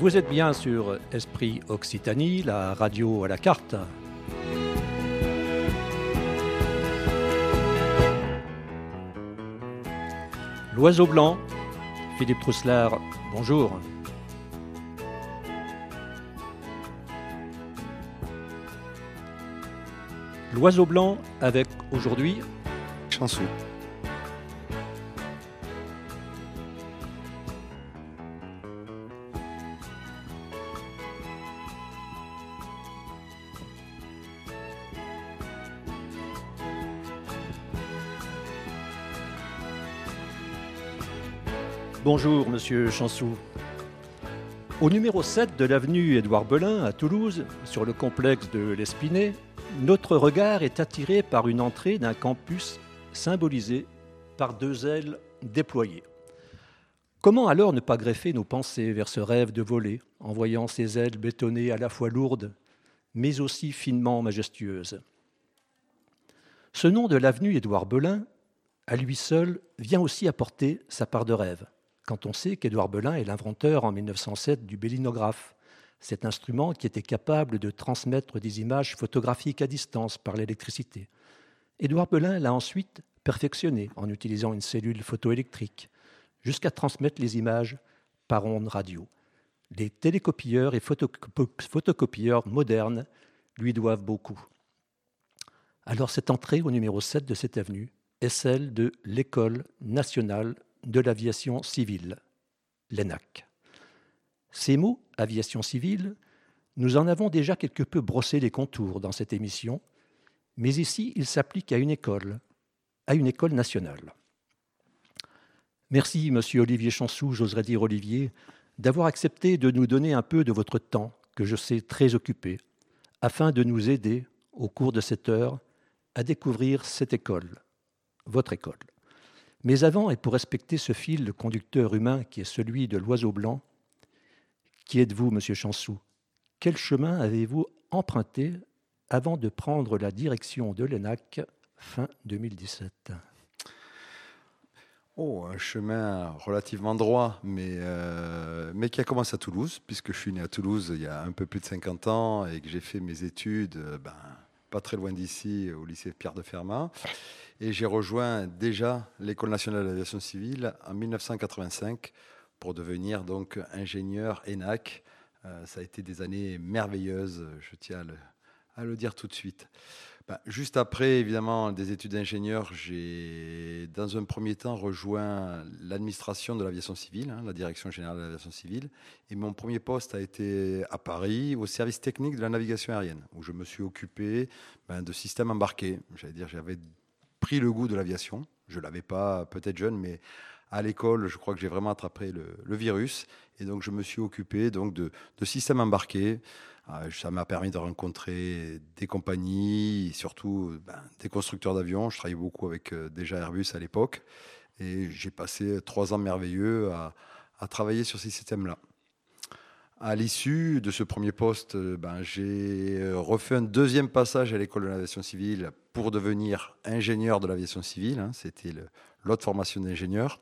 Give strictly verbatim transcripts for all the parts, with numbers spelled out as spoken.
Vous êtes bien sur Esprit Occitanie, la radio à la carte. L'oiseau blanc, Philippe Trousselard, bonjour. L'oiseau blanc avec aujourd'hui Chansou. Bonjour, monsieur Chansou. Au numéro sept de l'avenue Édouard Belin, à Toulouse, sur le complexe de l'Espinay, notre regard est attiré par une entrée d'un campus symbolisé par deux ailes déployées. Comment alors ne pas greffer nos pensées vers ce rêve de voler, en voyant ces ailes bétonnées à la fois lourdes, mais aussi finement majestueuses? Ce nom de l'avenue Édouard Belin, à lui seul, vient aussi apporter sa part de rêve, quand on sait qu'Édouard Belin est l'inventeur en mille neuf cent sept du bélinographe, cet instrument qui était capable de transmettre des images photographiques à distance par l'électricité. Édouard Belin l'a ensuite perfectionné en utilisant une cellule photoélectrique, jusqu'à transmettre les images par ondes radio. Les télécopieurs et photocopieurs modernes lui doivent beaucoup. Alors cette entrée au numéro sept de cette avenue est celle de l'École nationale de l'aviation civile, l'E N A C. Ces mots, aviation civile, nous en avons déjà quelque peu brossé les contours dans cette émission, mais ici, ils s'appliquent à une école, à une école nationale. Merci, monsieur Olivier Chansou, j'oserais dire Olivier, d'avoir accepté de nous donner un peu de votre temps, que je sais très occupé, afin de nous aider, au cours de cette heure, à découvrir cette école, votre école. Mais avant, et pour respecter ce fil conducteur humain qui est celui de l'oiseau blanc, qui êtes-vous, monsieur Chansou? Quel chemin avez-vous emprunté avant de prendre la direction de l'E N A C fin deux mille dix-sept? Oh, un chemin relativement droit, mais, euh, mais qui a commencé à Toulouse, puisque je suis né à Toulouse il y a un peu plus de cinquante ans et que j'ai fait mes études ben, pas très loin d'ici, au lycée Pierre de Fermat. Et j'ai rejoint déjà l'École nationale de l'aviation civile en mille neuf cent quatre-vingt-cinq pour devenir donc ingénieur E N A C. Euh, ça a été des années merveilleuses, je tiens à le, à le dire tout de suite. Ben, juste après, évidemment, des études d'ingénieur, j'ai, dans un premier temps, rejoint l'administration de l'aviation civile, hein, la direction générale de l'aviation civile. Et mon premier poste a été à Paris, au service technique de la navigation aérienne, où je me suis occupé ben, de systèmes embarqués. J'allais dire, j'avais pris le goût de l'aviation. Je ne l'avais pas peut-être jeune, mais à l'école, je crois que j'ai vraiment attrapé le, le virus. Et donc, je me suis occupé donc, de, de systèmes embarqués. Euh, ça m'a permis de rencontrer des compagnies, et surtout ben, des constructeurs d'avions. Je travaillais beaucoup avec euh, déjà Airbus à l'époque. Et j'ai passé trois ans merveilleux à, à travailler sur ces systèmes-là. À l'issue de ce premier poste, ben, j'ai refait un deuxième passage à l'école de l'aviation civile pour devenir ingénieur de l'aviation civile. Hein, c'était le, l'autre formation d'ingénieur.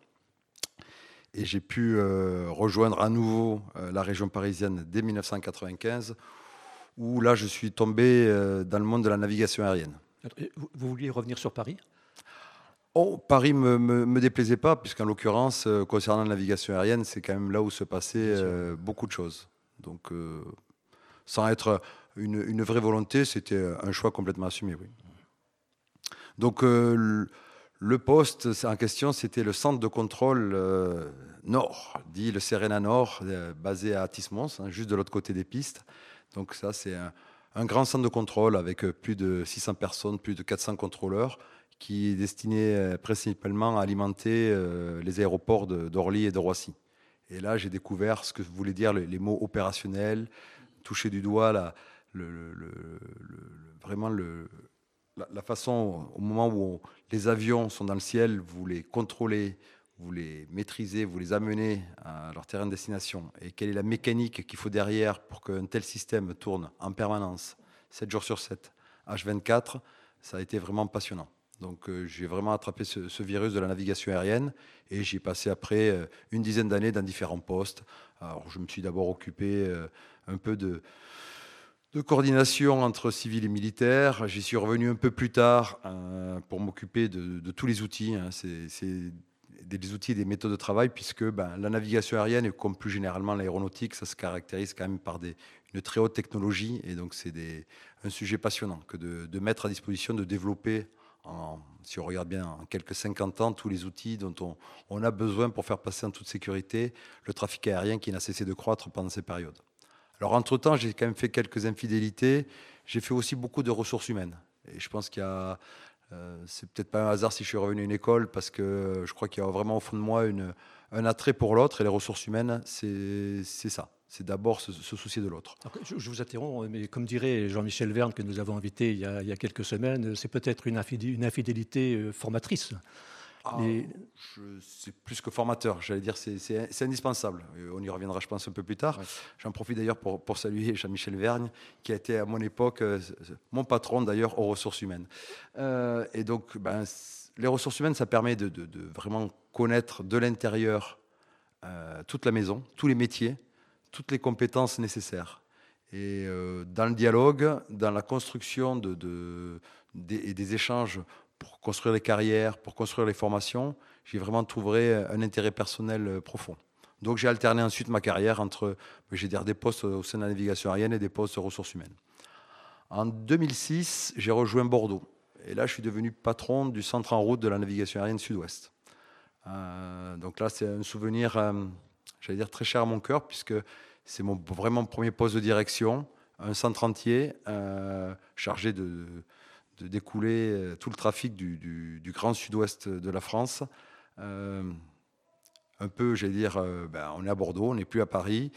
Et j'ai pu euh, rejoindre à nouveau euh, la région parisienne dès mille neuf cent quatre-vingt-quinze, où là, je suis tombé euh, dans le monde de la navigation aérienne. Vous, vous vouliez revenir sur Paris? Oh, Paris ne me, me, me déplaisait pas, puisqu'en l'occurrence, euh, concernant la navigation aérienne, c'est quand même là où se passaient euh, beaucoup de choses. Donc, euh, sans être une, une vraie volonté, c'était un choix complètement assumé, oui. Donc, euh, le, le poste en question, c'était le centre de contrôle euh, Nord, dit le Serena Nord, euh, basé à Atis-Mons, hein, juste de l'autre côté des pistes. Donc, ça, c'est un, un grand centre de contrôle avec plus de six cents personnes, plus de quatre cents contrôleurs, qui est destiné principalement à alimenter euh, les aéroports de, d'Orly et de Roissy. Et là, j'ai découvert ce que voulaient dire les, les mots opérationnels, toucher du doigt la, le, le, le, le, vraiment le, la, la façon, au moment où on, les avions sont dans le ciel, vous les contrôlez, vous les maîtrisez, vous les amenez à leur terrain de destination. Et quelle est la mécanique qu'il faut derrière pour qu'un tel système tourne en permanence, sept jours sur sept, H vingt-quatre, ça a été vraiment passionnant. Donc euh, j'ai vraiment attrapé ce, ce virus de la navigation aérienne et j'y ai passé après euh, une dizaine d'années dans différents postes. Alors je me suis d'abord occupé euh, un peu de, de coordination entre civils et militaires. J'y suis revenu un peu plus tard euh, pour m'occuper de, de tous les outils. Hein. C'est, c'est des outils et des méthodes de travail, puisque ben, la navigation aérienne, comme plus généralement l'aéronautique, ça se caractérise quand même par des, une très haute technologie. Et donc c'est des, un sujet passionnant que de, de mettre à disposition, de développer, en, si on regarde bien, en quelques cinquante ans, tous les outils dont on, on a besoin pour faire passer en toute sécurité le trafic aérien qui n'a cessé de croître pendant ces périodes. Alors, entre-temps, j'ai quand même fait quelques infidélités. J'ai fait aussi beaucoup de ressources humaines. Et je pense qu'il y a. Euh, c'est peut-être pas un hasard si je suis revenu à une école, parce que je crois qu'il y a vraiment au fond de moi une, un attrait pour l'autre. Et les ressources humaines, c'est, c'est ça. C'est d'abord se, se soucier de l'autre. Je, je vous interromps, mais comme dirait Jean-Michel Verne, que nous avons invité il y a, il y a quelques semaines, c'est peut-être une, infidé, une infidélité formatrice. Ah, mais... je, c'est plus que formateur, j'allais dire, c'est, c'est, c'est indispensable. On y reviendra, je pense, un peu plus tard. Ouais. J'en profite d'ailleurs pour, pour saluer Jean-Michel Vergne, qui a été à mon époque euh, mon patron d'ailleurs aux ressources humaines. Euh, et donc, ben, les ressources humaines, ça permet de, de, de vraiment connaître de l'intérieur euh, toute la maison, tous les métiers, toutes les compétences nécessaires. Et euh, dans le dialogue, dans la construction de, de, des, et des échanges pour construire les carrières, pour construire les formations, j'ai vraiment trouvé un intérêt personnel profond. Donc j'ai alterné ensuite ma carrière entre, j'ai des postes au sein de la navigation aérienne et des postes de ressources humaines. En deux mille six, j'ai rejoint Bordeaux. Et là, je suis devenu patron du centre en route de la navigation aérienne Sud-Ouest. Euh, donc là, c'est un souvenir, euh, j'allais dire, très cher à mon cœur, puisque c'est mon, vraiment mon premier poste de direction, un centre entier euh, chargé de... de découler tout le trafic du, du, du grand sud-ouest de la France. Euh, un peu, j'allais dire, euh, ben, on est à Bordeaux, on n'est plus à Paris.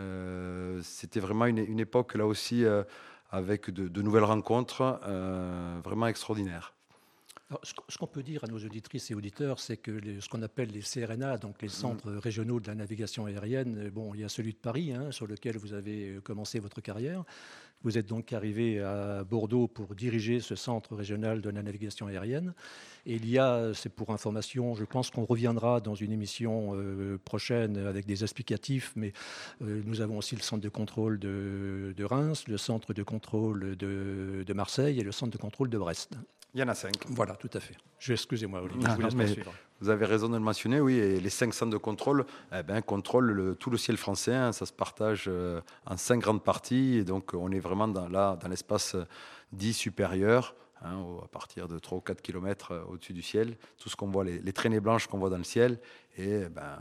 Euh, c'était vraiment une, une époque, là aussi, euh, avec de, de nouvelles rencontres, euh, vraiment extraordinaires. Alors, ce qu'on peut dire à nos auditrices et auditeurs, c'est que les, ce qu'on appelle les C R N A, donc les centres mmh. régionaux de la navigation aérienne, bon, il y a celui de Paris, hein, sur lequel vous avez commencé votre carrière. Vous êtes donc arrivé à Bordeaux pour diriger ce centre régional de la navigation aérienne. Et il y a, c'est pour information, je pense qu'on reviendra dans une émission euh, prochaine avec des explicatifs, mais euh, nous avons aussi le centre de contrôle de, de Reims, le centre de contrôle de, de Marseille et le centre de contrôle de Brest. Il y en a cinq. Voilà, tout à fait. Je, excusez-moi, Olivier, non, je vous laisse non, poursuivre. Vous avez raison de le mentionner, oui. Et les cinq centres de contrôle eh ben, contrôlent le, tout le ciel français. Hein, ça se partage euh, en cinq grandes parties. Et donc, on est vraiment dans, là, dans l'espace dit supérieur, hein, à partir de trois ou quatre kilomètres au-dessus du ciel. Tout ce qu'on voit, les, les traînées blanches qu'on voit dans le ciel. Et ben,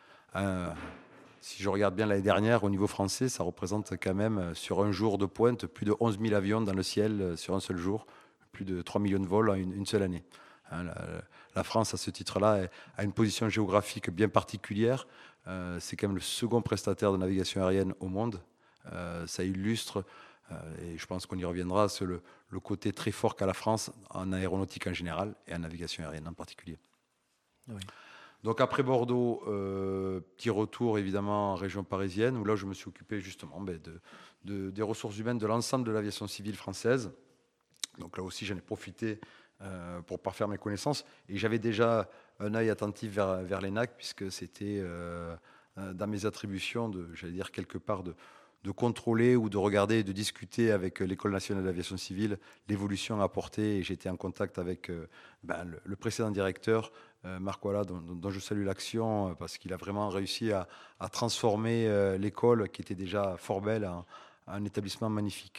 un, si je regarde bien l'année dernière, au niveau français, ça représente quand même, sur un jour de pointe, plus de onze mille avions dans le ciel sur un seul jour. Plus de trois millions de vols en une, une seule année. Hein, la, la France, à ce titre-là, a une position géographique bien particulière. Euh, c'est quand même le second prestataire de navigation aérienne au monde. Euh, ça illustre, euh, et je pense qu'on y reviendra, sur le, le côté très fort qu'a la France en aéronautique en général et en navigation aérienne en particulier. Oui. Donc après Bordeaux, euh, petit retour évidemment en région parisienne, où là je me suis occupé justement ben, de, de, des ressources humaines de l'ensemble de l'aviation civile française. Donc là aussi, j'en ai profité euh, pour parfaire mes connaissances. Et j'avais déjà un œil attentif vers, vers l'E N A C, puisque c'était euh, dans mes attributions, de, j'allais dire quelque part, de, de contrôler ou de regarder et de discuter avec l'École nationale d'aviation civile l'évolution apportée. Et j'étais en contact avec euh, ben, le, le précédent directeur, euh, Marc Walla, dont, dont je salue l'action, parce qu'il a vraiment réussi à, à transformer euh, l'école, qui était déjà fort belle, en, en un établissement magnifique.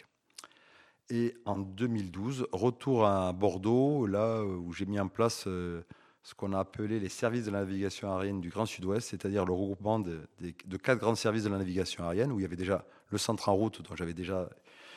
Et en deux mille douze, retour à Bordeaux, là où j'ai mis en place euh, ce qu'on a appelé les services de la navigation aérienne du Grand Sud-Ouest, c'est-à-dire le regroupement de, de, de quatre grands services de la navigation aérienne, où il y avait déjà le centre en route, dont j'avais déjà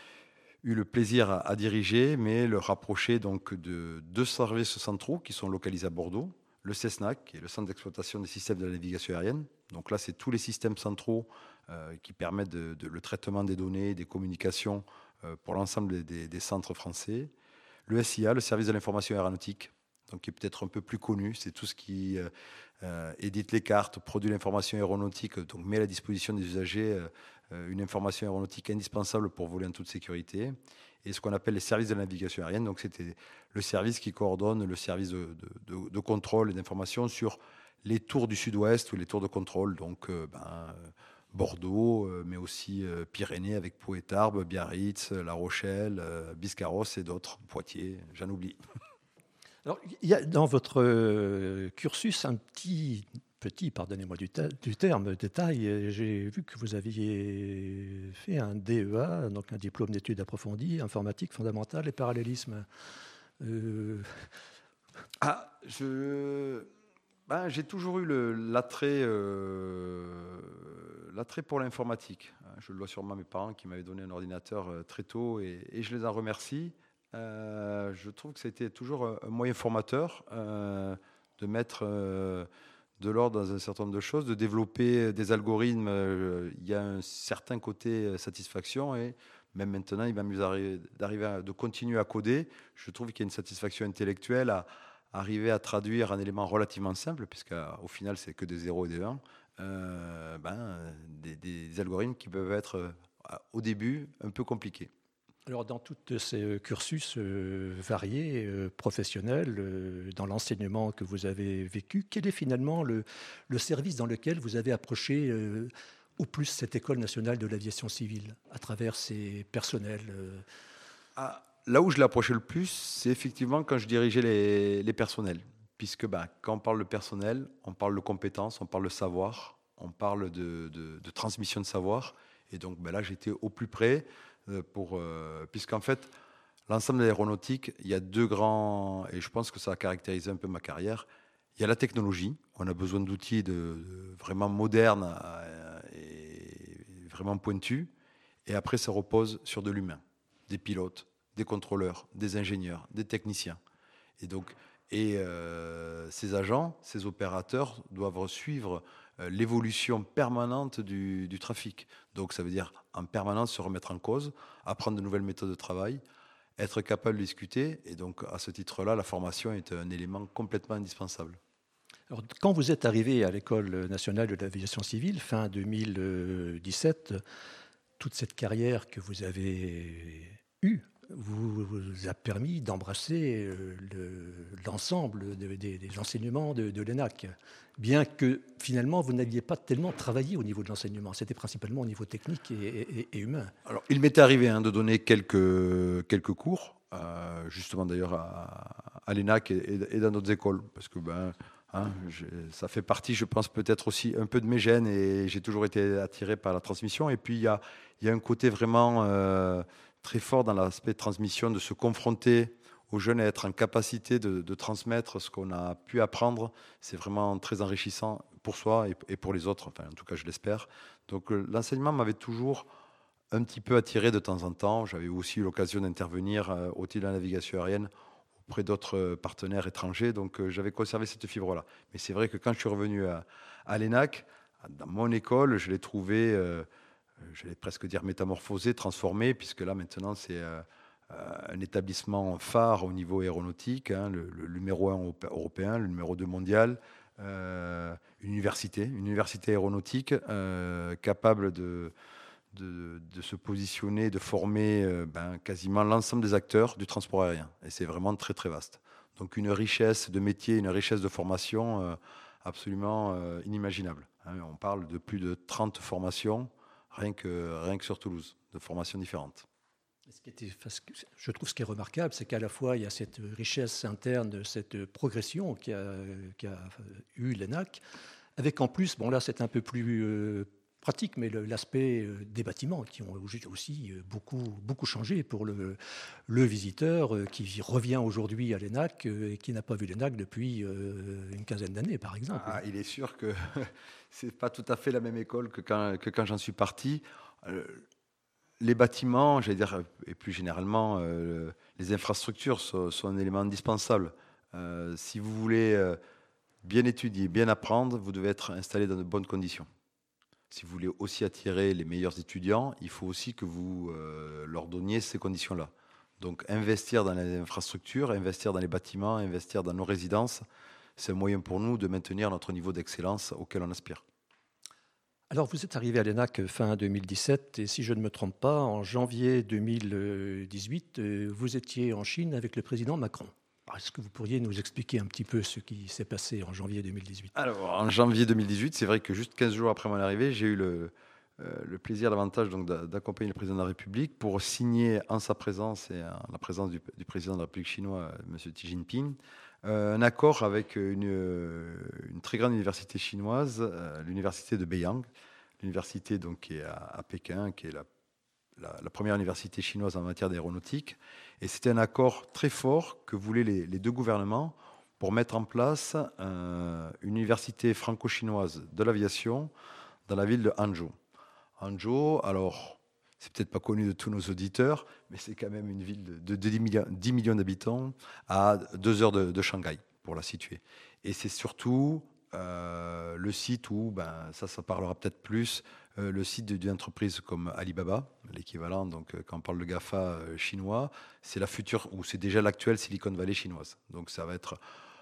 eu le plaisir à, à diriger, mais le rapprocher donc de deux services centraux qui sont localisés à Bordeaux, le CESNAC, qui est le centre d'exploitation des systèmes de la navigation aérienne. Donc là, c'est tous les systèmes centraux euh, qui permettent de, de, le traitement des données, des communications, pour l'ensemble des, des, des centres français. Le S I A, le service de l'information aéronautique, donc qui est peut-être un peu plus connu, c'est tout ce qui euh, édite les cartes, produit l'information aéronautique, donc met à la disposition des usagers une information aéronautique indispensable pour voler en toute sécurité, et ce qu'on appelle les services de navigation aérienne. Donc c'était le service qui coordonne le service de, de, de, de contrôle et d'information sur les tours du sud-ouest ou les tours de contrôle, donc euh, ben, Bordeaux, euh, mais aussi euh, Pyrénées avec Pau et Tarbes, Biarritz, La Rochelle, euh, Biscarrosse et d'autres, Poitiers, j'en oublie. Alors, il y a dans votre euh, cursus un petit, petit pardonnez-moi du, ta- du terme, détail. J'ai vu que vous aviez fait un D E A, donc un diplôme d'études approfondies, informatique fondamentale et parallélisme. Euh, Ah, je... Ben, j'ai toujours eu le- l'attrait, euh, l'attrait pour l'informatique. Je le dois sûrement à mes parents qui m'avaient donné un ordinateur euh, très tôt, et, et je les en remercie. Euh, je trouve que c'était toujours un, un moyen formateur euh, de mettre euh, de l'ordre dans un certain nombre de choses, de développer des algorithmes. Euh, il y a un certain côté euh, satisfaction, et même maintenant, il m'amuse d'arriver, d'arriver à, de continuer à coder. Je trouve qu'il y a une satisfaction intellectuelle à arriver à traduire un élément relativement simple, puisqu'au final, c'est que des zéros et des un, euh, ben, des, des algorithmes qui peuvent être, euh, au début, un peu compliqués. alors, dans tous ces cursus euh, variés, euh, professionnels, euh, dans l'enseignement que vous avez vécu, quel est finalement le, le service dans lequel vous avez approché euh, au plus cette École nationale de l'aviation civile, à travers ses personnels euh, Ah, là où je l'ai approché le plus, c'est effectivement quand je dirigeais les, les personnels. Puisque ben, quand on parle de personnel, on parle de compétences, on parle de savoir, on parle de, de- de transmission de savoir. Et donc ben là, j'étais au plus près, euh, pour, euh, puisqu'en fait, l'ensemble de l'aéronautique, il y a deux grands, et je pense que ça a caractérisé un peu ma carrière. Il y a la technologie, on a besoin d'outils de, de vraiment modernes euh, et vraiment pointus. Et après, ça repose sur de l'humain, des pilotes, des contrôleurs, des ingénieurs, des techniciens. Et donc, et euh, ces agents, ces opérateurs doivent suivre euh, l'évolution permanente du, du trafic. Donc, ça veut dire en permanence se remettre en cause, apprendre de nouvelles méthodes de travail, être capable de discuter. Et donc, à ce titre-là, la formation est un élément complètement indispensable. Alors, quand vous êtes arrivé à l'École nationale de l'aviation civile, fin deux mille dix-sept, toute cette carrière que vous avez eue vous, vous a permis d'embrasser euh, le- l'ensemble de- des des enseignements de, de l'E N A C, bien que finalement vous n'aviez pas tellement travaillé au niveau de l'enseignement, c'était principalement au niveau technique et, et- et humain. Alors, il m'était arrivé hein, de donner quelques, quelques cours, euh, justement d'ailleurs à, à l'E N A C et, et dans d'autres écoles, parce que ben, hein, j'ai- ça fait partie, je pense, peut-être aussi un peu de mes gènes, et j'ai toujours été attiré par la transmission. Et puis, il y a, il y a un côté vraiment euh, très fort dans l'aspect de transmission, de se confronter aux jeunes et être en capacité de, de transmettre ce qu'on a pu apprendre. C'est vraiment très enrichissant pour soi et, et pour les autres, enfin, en tout cas, je l'espère. Donc, euh, l'enseignement m'avait toujours un petit peu attiré de temps en temps. J'avais aussi eu l'occasion d'intervenir euh, au titre de la navigation aérienne auprès d'autres euh, partenaires étrangers, donc euh, j'avais conservé cette fibre-là. Mais c'est vrai que quand je suis revenu à, à l'E N A C, dans mon école, je l'ai trouvé, euh, j'allais presque dire métamorphosé, transformé, puisque là maintenant c'est euh, euh, un établissement phare au niveau aéronautique, hein, le, le numéro un européen, le numéro deux mondial, euh, une université, une université aéronautique euh, capable de de, de se positionner, de former euh, ben, quasiment l'ensemble des acteurs du transport aérien. Et c'est vraiment très très vaste. Donc une richesse de métier, une richesse de formation euh, absolument euh, inimaginable. Hein. On parle de plus de trente formations rien que, rien que sur Toulouse, de formations différentes. Ce qui était, je trouve ce qui est remarquable, c'est qu'à la fois il y a cette richesse interne, cette progression qu'a qu eu l'E N A C, avec en plus, bon là c'est un peu plus euh, pratique, mais l'aspect euh, des bâtiments qui ont aussi beaucoup, beaucoup changé pour le, le visiteur euh, qui revient aujourd'hui à l'E N A C euh, et qui n'a pas vu l'E N A C depuis euh, une quinzaine d'années par exemple. Ah, il est sûr que c'est pas tout à fait la même école que quand, que quand j'en suis parti. Euh, Les bâtiments, j'allais dire, et plus généralement, euh, les infrastructures sont, sont un élément indispensable. Euh, si vous voulez euh, bien étudier, bien apprendre, vous devez être installé dans de bonnes conditions. Si vous voulez aussi attirer les meilleurs étudiants, il faut aussi que vous euh, leur donniez ces conditions-là. Donc investir dans les infrastructures, investir dans les bâtiments, investir dans nos résidences, c'est un moyen pour nous de maintenir notre niveau d'excellence auquel on aspire. Alors, vous êtes arrivé à l'E N A C fin deux mille dix-sept et si je ne me trompe pas, en janvier deux mille dix-huit, vous étiez en Chine avec le président Macron. Alors, est-ce que vous pourriez nous expliquer un petit peu ce qui s'est passé en janvier deux mille dix-huit? Alors, en janvier deux mille dix-huit, c'est vrai que juste quinze jours après mon arrivée, j'ai eu le, euh, le plaisir, l'avantage donc d'a- d'accompagner le président de la République pour signer en sa présence et en la présence du, du président de la République chinoise, M. Xi Jinping, euh, un accord avec une, euh, une très grande université chinoise, euh, l'université de Beiyang, l'université donc qui est à, à Pékin, qui est la, la, la première université chinoise en matière d'aéronautique. Et c'était un accord très fort que voulaient les, les deux gouvernements pour mettre en place euh, une université franco-chinoise de l'aviation dans la ville de Hangzhou. Hangzhou, alors, c'est peut-être pas connu de tous nos auditeurs, mais c'est quand même une ville de, de dix millions, dix millions d'habitants à deux heures de, de Shanghai, pour la situer. Et c'est surtout euh, le site où, ben, ça, ça parlera peut-être plus, euh, le site d'une entreprise comme Alibaba, l'équivalent, donc euh, quand on parle de GAFA euh, chinois, c'est la future, ou c'est déjà l'actuelle Silicon Valley chinoise. Donc ça va être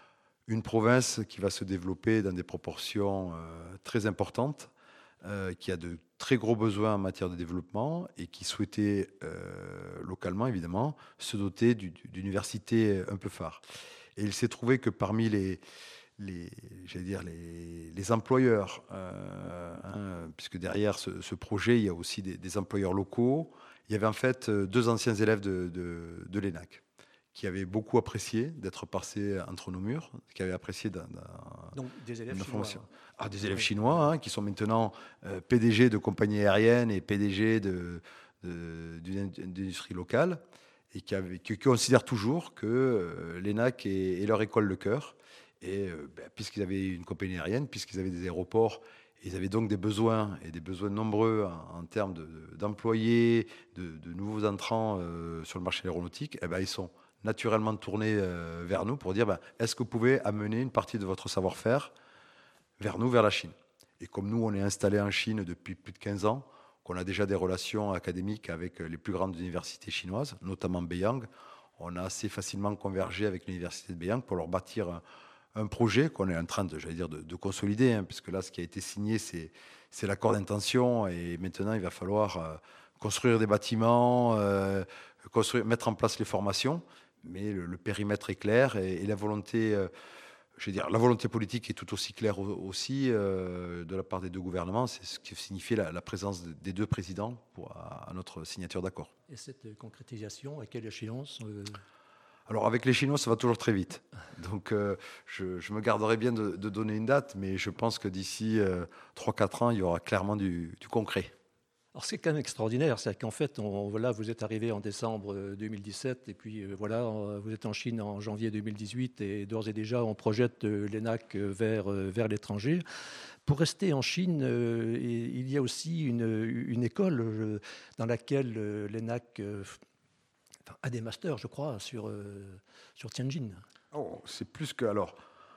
une province qui va se développer dans des proportions euh, très importantes, euh, qui a de très gros besoins en matière de développement et qui souhaitait euh, localement, évidemment, se doter du- du- d'universités un peu phares. Et il s'est trouvé que parmi les, les, j'allais dire les, les employeurs, euh, hein, puisque derrière ce, ce projet, il y a aussi des, des employeurs locaux, il y avait en fait euh, deux anciens élèves de, de, de l'E N A C qui avaient beaucoup apprécié d'être passés entre nos murs, qui avaient apprécié dans, dans, Donc, des élèves dans la chinois. formation. Ah, des élèves Oui. chinois hein, qui sont maintenant euh, P D G de compagnies aériennes et P D G de, de, d'une industrie locale et qui, avaient, qui considèrent toujours que euh, l'E N A C est, est leur école de cœur. Et euh, ben, puisqu'ils avaient une compagnie aérienne, puisqu'ils avaient des aéroports, ils avaient donc des besoins, et des besoins nombreux en, en termes de, d'employés, de, de nouveaux entrants euh, sur le marché aéronautique, eh ben, ils sont naturellement tournés euh, vers nous pour dire ben, est-ce que vous pouvez amener une partie de votre savoir-faire vers nous, vers la Chine. Et comme nous, on est installé en Chine depuis plus de quinze ans, qu'on a déjà des relations académiques avec les plus grandes universités chinoises, notamment Beiyang, on a assez facilement convergé avec l'université de Beiyang pour leur bâtir un, un projet qu'on est en train de, j'allais dire, de, de consolider, hein, puisque là, ce qui a été signé, c'est, c'est l'accord d'intention, et maintenant, il va falloir euh, construire des bâtiments, euh, construire, mettre en place les formations, mais le, le périmètre est clair, et, et la volonté... Euh, je veux dire, la volonté politique est tout aussi claire aussi euh, de la part des deux gouvernements. C'est ce qui signifie la, la présence des deux présidents pour, à, à notre signature d'accord. Et cette concrétisation, à quelle échéance euh... Alors avec les Chinois, ça va toujours très vite. Donc euh, je, je me garderai bien de, de donner une date, mais je pense que d'ici euh, trois quatre ans, il y aura clairement du, du concret. Alors, c'est quand même extraordinaire, c'est qu'en fait, on, voilà, vous êtes arrivé en décembre deux mille dix-sept et puis euh, voilà, euh, vous êtes en Chine en janvier deux mille dix-huit et d'ores et déjà, on projette euh, l'E N A C vers, euh, vers l'étranger. Pour rester en Chine, euh, il y a aussi une, une école euh, dans laquelle euh, l'E N A C euh, enfin, a des masters, je crois, sur, euh, sur Tianjin. Oh, c'est plus que... Alors,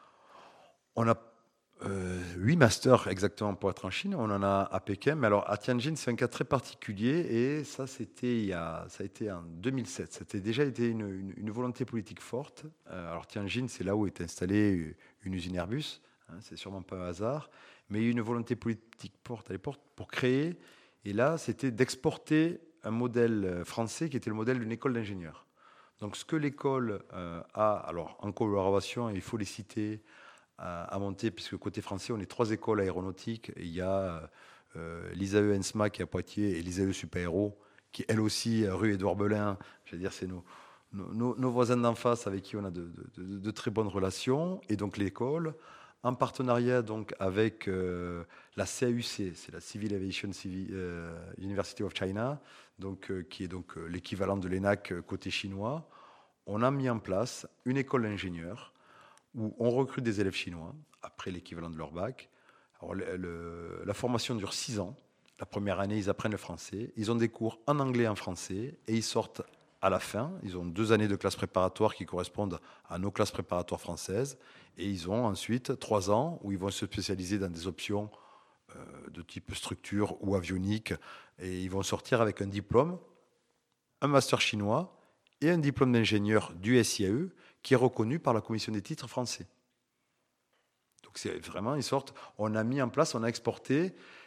on a Euh, huit masters exactement pour être en Chine. On en a à Pékin, mais alors à Tianjin, c'est un cas très particulier et ça, c'était il y a, ça a été en deux mille sept. C'était déjà été une, une, une volonté politique forte. Euh, alors Tianjin, c'est là où est installée une usine Airbus. Hein, c'est sûrement pas un hasard, mais il y a eu une volonté politique forte à l'époque pour créer. Et là, c'était d'exporter un modèle français qui était le modèle d'une école d'ingénieurs. Donc, ce que l'école euh, a, alors en collaboration, il faut les citer à monter, puisque côté français, on est trois écoles aéronautiques. Et il y a euh, l'I S A E ENSMA qui est à Poitiers et l'I S A E Super-Héros, qui elle aussi, rue Édouard Belin. Je veux dire, c'est nos, nos, nos voisins d'en face avec qui on a de, de, de, de très bonnes relations. Et donc l'école, en partenariat donc avec euh, la C A U C, c'est la Civil Aviation Civil, euh, University of China, donc, euh, qui est donc euh, l'équivalent de l'E N A C côté chinois, on a mis en place une école d'ingénieurs où on recrute des élèves chinois, après l'équivalent de leur bac. Alors, le, le, la formation dure six ans. La première année, ils apprennent le français. Ils ont des cours en anglais et en français. Et ils sortent à la fin. Ils ont deux années de classe préparatoire qui correspondent à nos classes préparatoires françaises. Et ils ont ensuite trois ans où ils vont se spécialiser dans des options euh, de type structure ou avionique. Et ils vont sortir avec un diplôme, un master chinois et un diplôme d'ingénieur du S I A E qui est reconnu par la commission des titres français. Donc c'est vraiment, ils sortent, on a mis en place, on a exporté,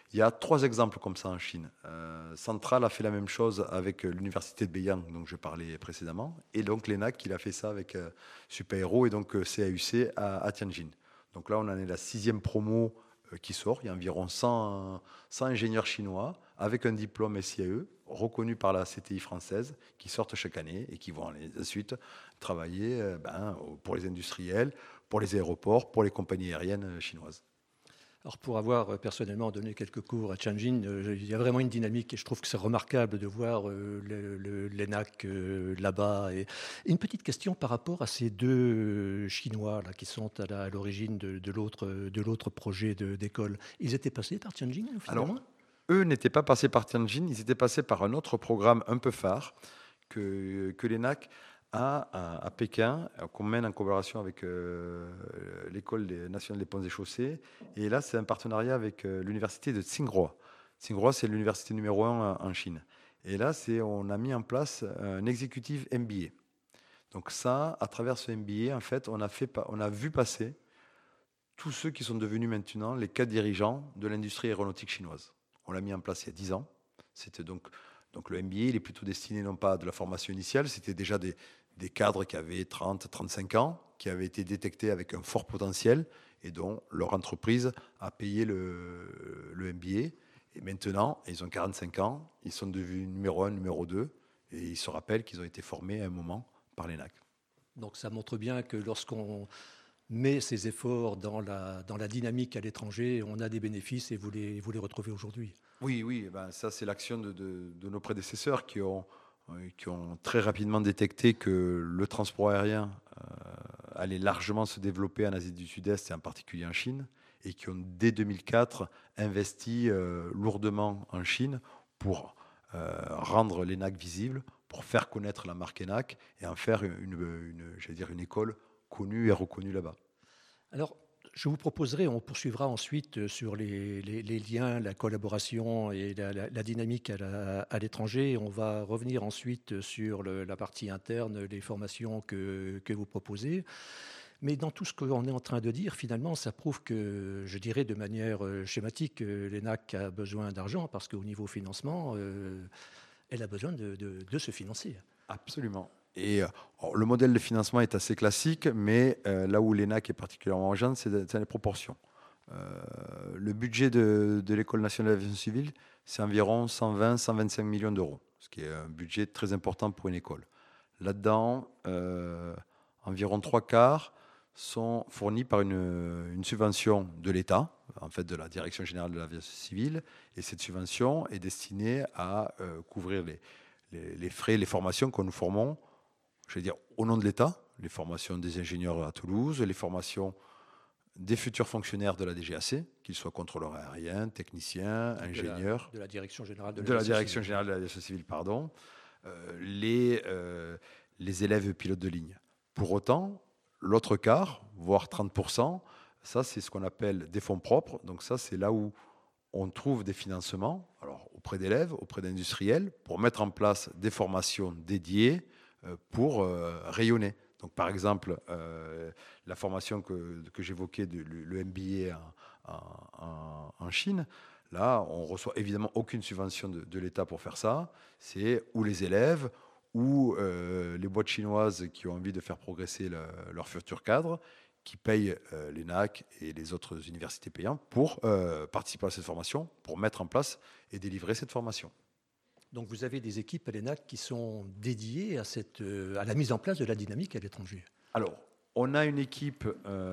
Il y a trois exemples comme ça en Chine. Euh, Central a fait la même chose avec l'université de Beiyang, dont je parlais précédemment, et donc l'E N A C, il a fait ça avec euh, Super-Héros et donc euh, C A U C à, à Tianjin. Donc là, on en est la sixième promo euh, qui sort. Il y a environ cent, cent ingénieurs chinois avec un diplôme S I A E reconnu par la C T I française qui sortent chaque année et qui vont ensuite travailler euh, ben, pour les industriels, pour les aéroports, pour les compagnies aériennes chinoises. Alors pour avoir personnellement donné quelques cours à Tianjin, euh, il y a vraiment une dynamique et je trouve que c'est remarquable de voir euh, le, le, l'E N A C euh, là-bas. Et, et une petite question par rapport à ces deux Chinois là, qui sont à, la, à l'origine de, de, l'autre, de l'autre projet de, d'école. Ils étaient passés par Tianjin finalement? Alors, eux n'étaient pas passés par Tianjin, ils étaient passés par un autre programme un peu phare que, que l'E N A C a à, à Pékin, qu'on mène en collaboration avec euh, l'École nationale des ponts et chaussées. Et là, c'est un partenariat avec euh, l'université de Tsinghua. Tsinghua, c'est l'université numéro un en Chine. Et là, c'est, on a mis en place un exécutif M B A. Donc ça, à travers ce M B A, en fait, on a, fait, on a vu passer tous ceux qui sont devenus maintenant les cadres dirigeants de l'industrie aéronautique chinoise. On l'a mis en place il y a dix ans. C'était donc, donc le M B A, il est plutôt destiné non pas à de la formation initiale, c'était déjà des, des cadres qui avaient trente, trente-cinq ans, qui avaient été détectés avec un fort potentiel et dont leur entreprise a payé le, le M B A. Et maintenant, ils ont quarante-cinq ans, ils sont devenus numéro un, numéro deux, et ils se rappellent qu'ils ont été formés à un moment par l'E N A C. Donc ça montre bien que lorsqu'on met ses efforts dans la, dans la dynamique à l'étranger, on a des bénéfices et vous les, vous les retrouvez aujourd'hui. Oui, oui, ben ça c'est l'action de, de, de nos prédécesseurs qui ont, qui ont très rapidement détecté que le transport aérien euh, allait largement se développer en Asie du Sud-Est et en particulier en Chine, et qui ont dès deux mille quatre investi euh, lourdement en Chine pour euh, rendre l'E N A C visible, pour faire connaître la marque E N A C et en faire une, une, j'allais dire une école connue et reconnue là-bas. Alors, je vous proposerai, on poursuivra ensuite sur les, les, les liens, la collaboration et la, la, la dynamique à, la, à l'étranger. On va revenir ensuite sur le, la partie interne, les formations que, que vous proposez. Mais dans tout ce qu'on est en train de dire, finalement, ça prouve que, je dirais de manière schématique, l'E N A C a besoin d'argent parce qu'au niveau financement, euh, elle a besoin de, de, de se financer. Absolument. Et alors, le modèle de financement est assez classique, mais euh, là où l'E N A C est particulièrement urgente, c'est, c'est les proportions. Euh, le budget de, de l'École nationale d'aviation civile, c'est environ cent vingt à cent vingt-cinq millions d'euros, ce qui est un budget très important pour une école. Là-dedans, euh, environ trois quarts sont fournis par une, une subvention de l'État, en fait de la Direction générale de l'aviation civile, et cette subvention est destinée à euh, couvrir les, les, les frais, les formations que nous formons, je vais dire au nom de l'État, les formations des ingénieurs à Toulouse, les formations des futurs fonctionnaires de la D G A C, qu'ils soient contrôleurs aériens, techniciens, ingénieurs. De la, de la Direction générale de, de la Direction civile. générale de l'aviation civile, pardon. Euh, les, euh, les élèves pilotes de ligne. Pour autant, l'autre quart, voire trente pour cent, ça c'est ce qu'on appelle des fonds propres. Donc ça c'est là où on trouve des financements, alors auprès d'élèves, auprès d'industriels, pour mettre en place des formations dédiées euh, pour euh, rayonner. Donc par exemple, euh, la formation que, que j'évoquais, de, le, le M B A en, en, en Chine, là, on ne reçoit évidemment aucune subvention de, de l'État pour faire ça. C'est ou les élèves ou euh, les boîtes chinoises qui ont envie de faire progresser le, leurs futurs cadres, qui payent euh, l'E N A C et les autres universités payantes pour euh, participer à cette formation, pour mettre en place et délivrer cette formation. Donc vous avez des équipes à l'E N A C qui sont dédiées à, cette, euh, à la mise en place de la dynamique à l'étranger. Alors, on a une équipe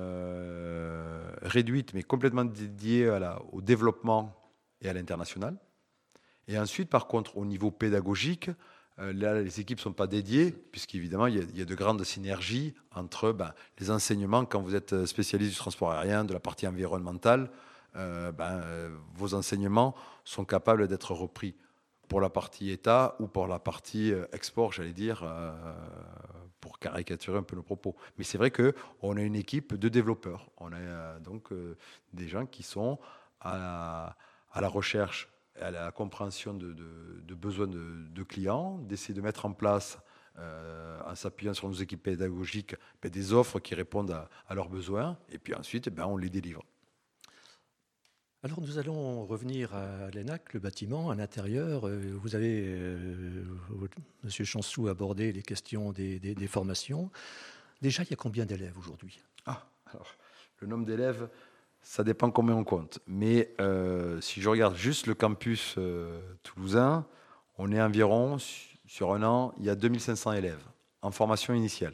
euh, réduite, mais complètement dédiée à la, au développement et à l'international. Et ensuite, par contre, au niveau pédagogique, euh, là, les équipes ne sont pas dédiées, puisqu'évidemment, il y, a, il y a de grandes synergies entre ben, les enseignements, quand vous êtes spécialiste du transport aérien, de la partie environnementale, euh, ben, euh, vos enseignements sont capables d'être repris pour la partie État ou pour la partie export, j'allais dire, euh, pour caricaturer un peu nos propos. Mais c'est vrai qu'on a une équipe de développeurs. On a euh, donc euh, des gens qui sont à la, à la recherche, à la compréhension de, de, de besoins de, de clients, d'essayer de mettre en place, euh, en s'appuyant sur nos équipes pédagogiques, ben, des offres qui répondent à, à leurs besoins. Et puis ensuite, ben, on les délivre. Alors nous allons revenir à l'E N A C, le bâtiment, à l'intérieur. Euh, Vous avez, euh, Monsieur Chansou, abordé les questions des, des- des formations. Déjà, il y a combien d'élèves aujourd'hui? Ah, alors, le nombre d'élèves, ça dépend combien on compte. Mais euh, si je regarde juste le campus euh, toulousain, on est environ, su- sur un an, il y a deux mille cinq cents élèves en formation initiale.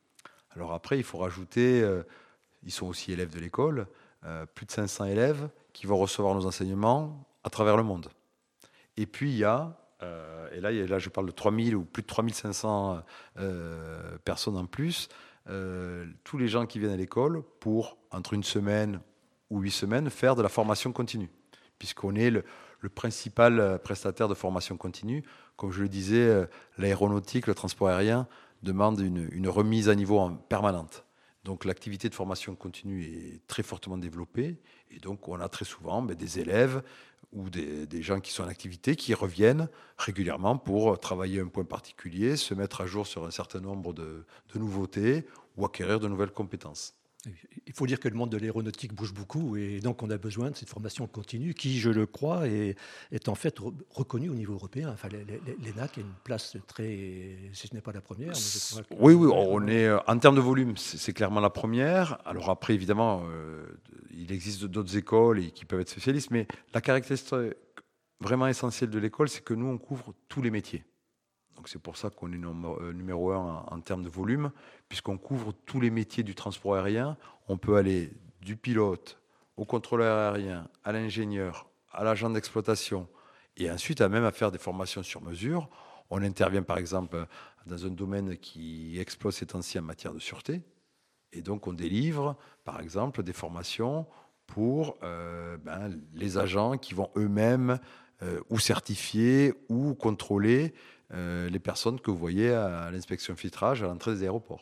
Alors après, il faut rajouter, euh, ils sont aussi élèves de l'école, euh, plus de cinq cents élèves qui vont recevoir nos enseignements à travers le monde. Et puis il y a, euh, et là, il y a- là je parle de trois mille ou plus de trois mille cinq cents euh, personnes en plus, euh, tous les gens qui viennent à l'école pour, entre une semaine ou huit semaines, faire de la formation continue, puisqu'on est le, le principal euh, prestataire de formation continue. Comme je le disais, euh, l'aéronautique, le transport aérien demande une, une remise à niveau en permanente. Donc l'activité de formation continue est très fortement développée et donc on a très souvent ben, des élèves ou des, des gens qui sont en activité qui reviennent régulièrement pour travailler un point particulier, se mettre à jour sur un certain nombre de, de nouveautés ou acquérir de nouvelles compétences. Il faut dire que le monde de l'aéronautique bouge beaucoup et donc on a besoin de cette formation continue qui, je le crois, est, est en fait re- reconnue au niveau européen. Enfin, l'E N A C a une place très, si ce n'est pas la première, mais je crois que... Oui, oui, Ouais, on ouais, est en termes de volume, c'est c'est clairement la première. Alors après, évidemment, euh, il existe d'autres écoles et qui peuvent être spécialistes, mais la caractéristique vraiment essentielle de l'école, c'est que nous, on couvre tous les métiers. Donc c'est pour ça qu'on est numéro, euh, numéro un en, en termes de volume, puisqu'on couvre tous les métiers du transport aérien. On peut aller du pilote au contrôleur aérien, à l'ingénieur, à l'agent d'exploitation, et ensuite à même à faire des formations sur mesure. On intervient par exemple dans un domaine qui explose ces temps-ci en matière de sûreté, et donc on délivre par exemple des formations pour euh, ben, les agents qui vont eux-mêmes euh, ou certifier ou contrôler euh, les personnes que vous voyez à l'inspection filtrage à l'entrée des aéroports.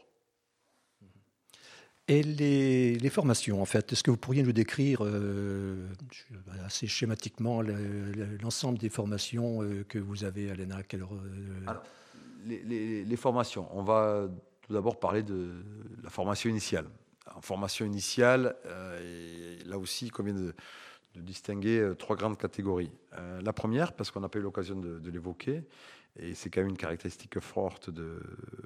Et les, les formations, en fait, est-ce que vous pourriez nous décrire euh, assez schématiquement le- le- l'ensemble des formations euh, que vous avez à l'E N A C? Alors, euh, Alors, les, les- les formations, on va tout d'abord parler de la formation initiale. En formation initiale, euh, et là aussi, il convient de, de distinguer euh, trois grandes catégories. Euh, la première, parce qu'on n'a pas eu l'occasion de, de l'évoquer, et c'est quand même une caractéristique forte de,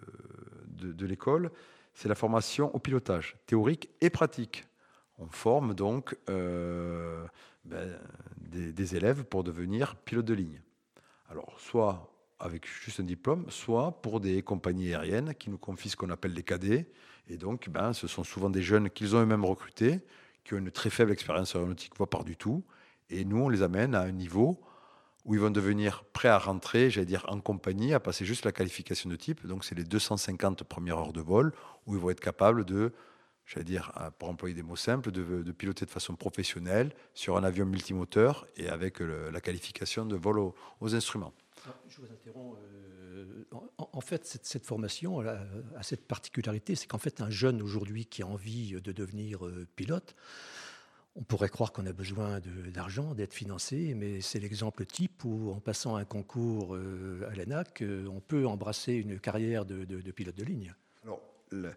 de, de l'école, c'est la formation au pilotage, théorique et pratique. On forme donc euh, ben, des, des élèves pour devenir pilote de ligne. Alors, soit avec juste un diplôme, soit pour des compagnies aériennes qui nous confient ce qu'on appelle des cadets. Et donc, ben, ce sont souvent des jeunes qu'ils ont eux-mêmes recrutés, qui ont une très faible expérience aéronautique, voire pas du tout. Et nous, on les amène à un niveau où ils vont devenir prêts à rentrer, j'allais dire, en compagnie, à passer juste la qualification de type. Donc, c'est les deux cent cinquante premières heures de vol, où ils vont être capables de, j'allais dire, pour employer des mots simples, de, de piloter de façon professionnelle sur un avion multimoteur et avec le, la qualification de vol aux, aux instruments. je vous interromps. euh, en, en fait, cette, cette formation elle a, a cette particularité, c'est qu'en fait, un jeune aujourd'hui qui a envie de devenir euh, pilote, on pourrait croire qu'on a besoin de- d'argent, d'être financé, mais c'est l'exemple type où, en passant un concours euh, à l'E N A C, euh, on peut embrasser une carrière de, de- de pilote de ligne. Alors, le-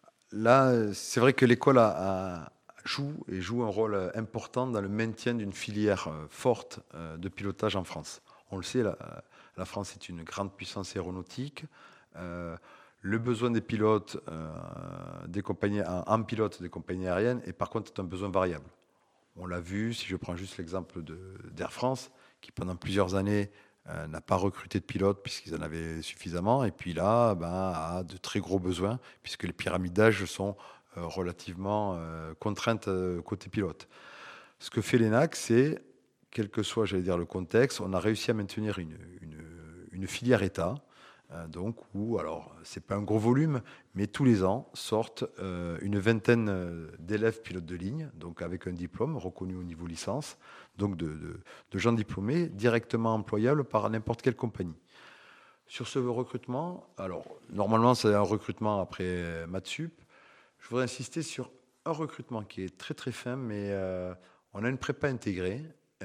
là, c'est vrai que l'école a, a- joue et joue un rôle important dans le maintien d'une filière euh, forte euh, de pilotage en France. On le sait, la, la France est une grande puissance aéronautique. Euh, le besoin des pilotes, euh, des compagnies, en, en pilote des compagnies aériennes, est par contre un besoin variable. On l'a vu, si je prends juste l'exemple de- d'Air France, qui pendant plusieurs années euh, n'a pas recruté de pilotes puisqu'ils en avaient suffisamment, et puis là, ben, a de très gros besoins, puisque les pyramides d'âge sont euh, relativement euh, contraintes euh, côté pilote. Ce que fait l'E N A C, c'est, quel que soit, j'allais dire, le contexte, on a réussi à maintenir une, une, une filière État, euh, donc où, alors, c'est pas un gros volume, mais tous les ans sortent euh, une vingtaine euh, d'élèves pilotes de ligne, donc avec un diplôme reconnu au niveau licence, donc de, de, de gens diplômés directement employables par n'importe quelle compagnie. Sur ce recrutement, alors, normalement, c'est un recrutement après Matsup. Je voudrais insister sur un recrutement qui est très très fin, mais euh, on a une prépa intégrée,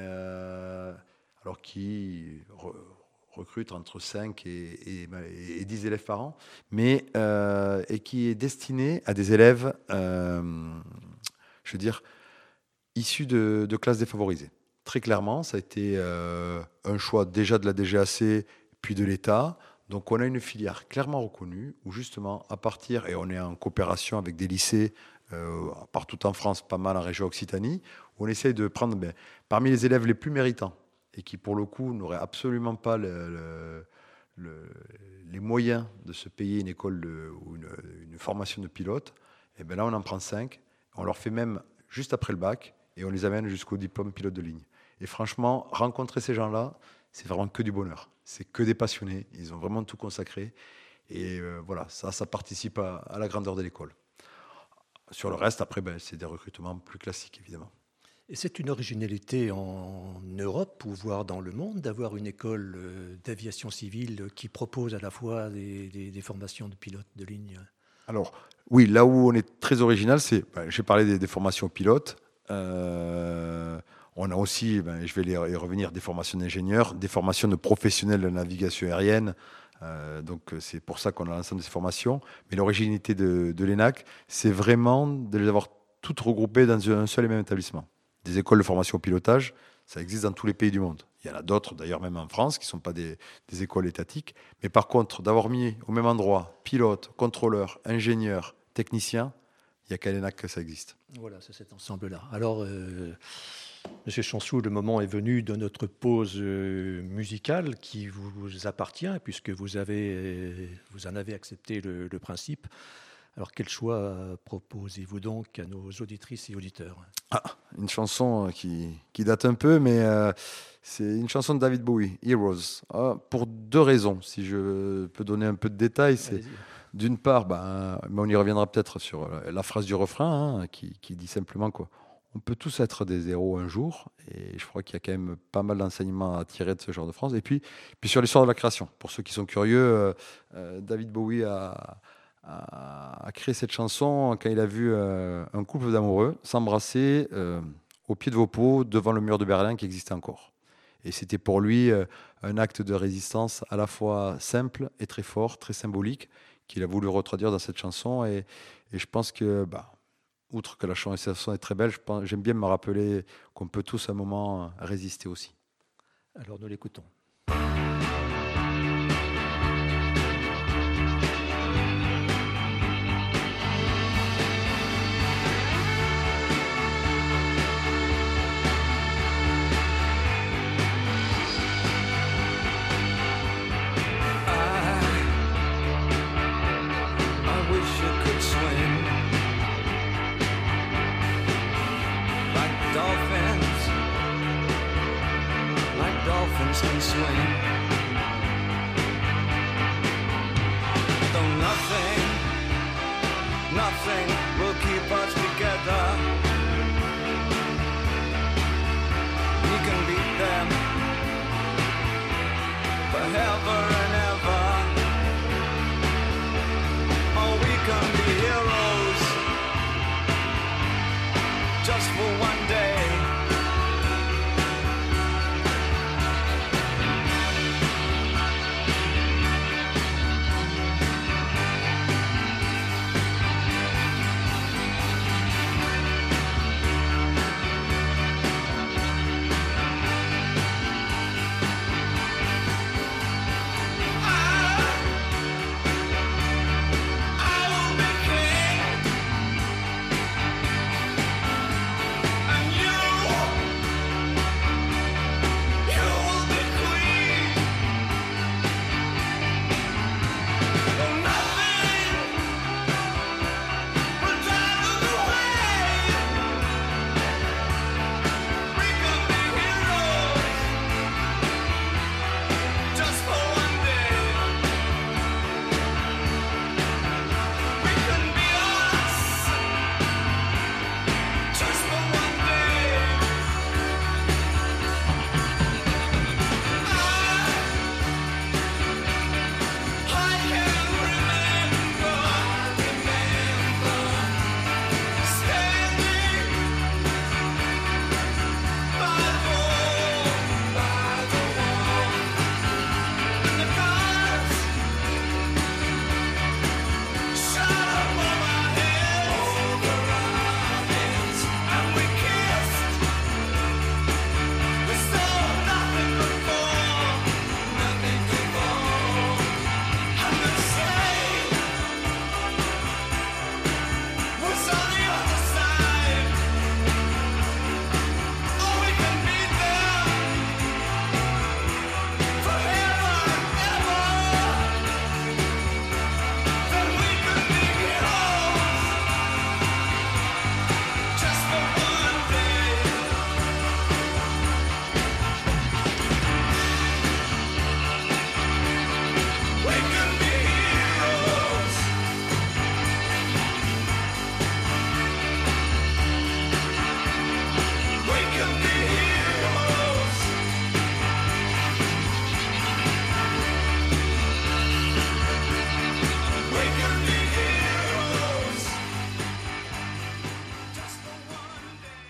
euh, alors qui re- recrute entre cinq et, et, et dix élèves par an, mais euh, et qui est destinée à des élèves, euh, je veux dire, issus de, de classes défavorisées. Très clairement, ça a été euh, un choix déjà de la D G A C, puis de l'État. Donc on a une filière clairement reconnue, où justement, à partir, et on est en coopération avec des lycées euh, partout en France, pas mal en région Occitanie, où on essaye de prendre ben, parmi les élèves les plus méritants, et qui pour le coup n'auraient absolument pas le, le, le, les moyens de se payer une école de, ou une, une formation de pilote, et bien là on en prend cinq, on leur fait même juste après le bac, et on les amène jusqu'au diplôme pilote de ligne. Et franchement, rencontrer ces gens-là, c'est vraiment que du bonheur. C'est que des passionnés. Ils ont vraiment tout consacré. Et euh, voilà, ça, ça participe à, à la grandeur de l'école. Sur le reste, après, ben, c'est des recrutements plus classiques, évidemment. Et c'est une originalité en Europe, ou voire dans le monde, d'avoir une école d'aviation civile qui propose à la fois des, des, des formations de pilotes de ligne. Alors, oui, là où on est très original, c'est, ben, j'ai parlé des, des formations pilotes. Euh, on a aussi, ben, je vais y revenir, des formations d'ingénieurs, des formations de professionnels de navigation aérienne. Euh, donc c'est pour ça qu'on a l'ensemble de ces formations. Mais l'originalité de, de l'E N A C, c'est vraiment de les avoir toutes regroupées dans un seul et même établissement. Des écoles de formation au pilotage, ça existe dans tous les pays du monde. Il y en a d'autres, d'ailleurs même en France, qui ne sont pas des, des écoles étatiques. Mais par contre, d'avoir mis au même endroit pilote, contrôleur, ingénieur, technicien, il n'y a qu'à l'E N A C que ça existe. Voilà, c'est cet ensemble-là. Alors, euh, Monsieur Chansou, le moment est venu de notre pause euh, musicale qui vous appartient, puisque vous, avez, vous en avez accepté le, le principe. Alors, quel choix proposez-vous donc à nos auditrices et auditeurs ? Ah, une chanson qui, qui date un peu, mais euh, c'est une chanson de David Bowie, Heroes. Ah, pour deux raisons, si je peux donner un peu de détails. C'est... Allez-y. D'une part, ben, mais on y reviendra peut-être sur la, la phrase du refrain, hein, qui, qui dit simplement quoi. On peut tous être des héros un jour, et je crois qu'il y a quand même pas mal d'enseignements à tirer de ce genre de phrase. Et puis, puis sur l'histoire de la création, pour ceux qui sont curieux, euh, euh, David Bowie a, a, a créé cette chanson quand il a vu euh, un couple d'amoureux s'embrasser euh, au pied de vos pots devant le mur de Berlin qui existait encore. Et c'était pour lui euh, un acte de résistance à la fois simple et très fort, très symbolique, qu'il a voulu retraduire dans cette chanson. Et, et je pense que, bah, outre que la chanson est très belle, je pense, j'aime bien me rappeler qu'on peut tous à un moment résister aussi. Alors nous l'écoutons. Can swim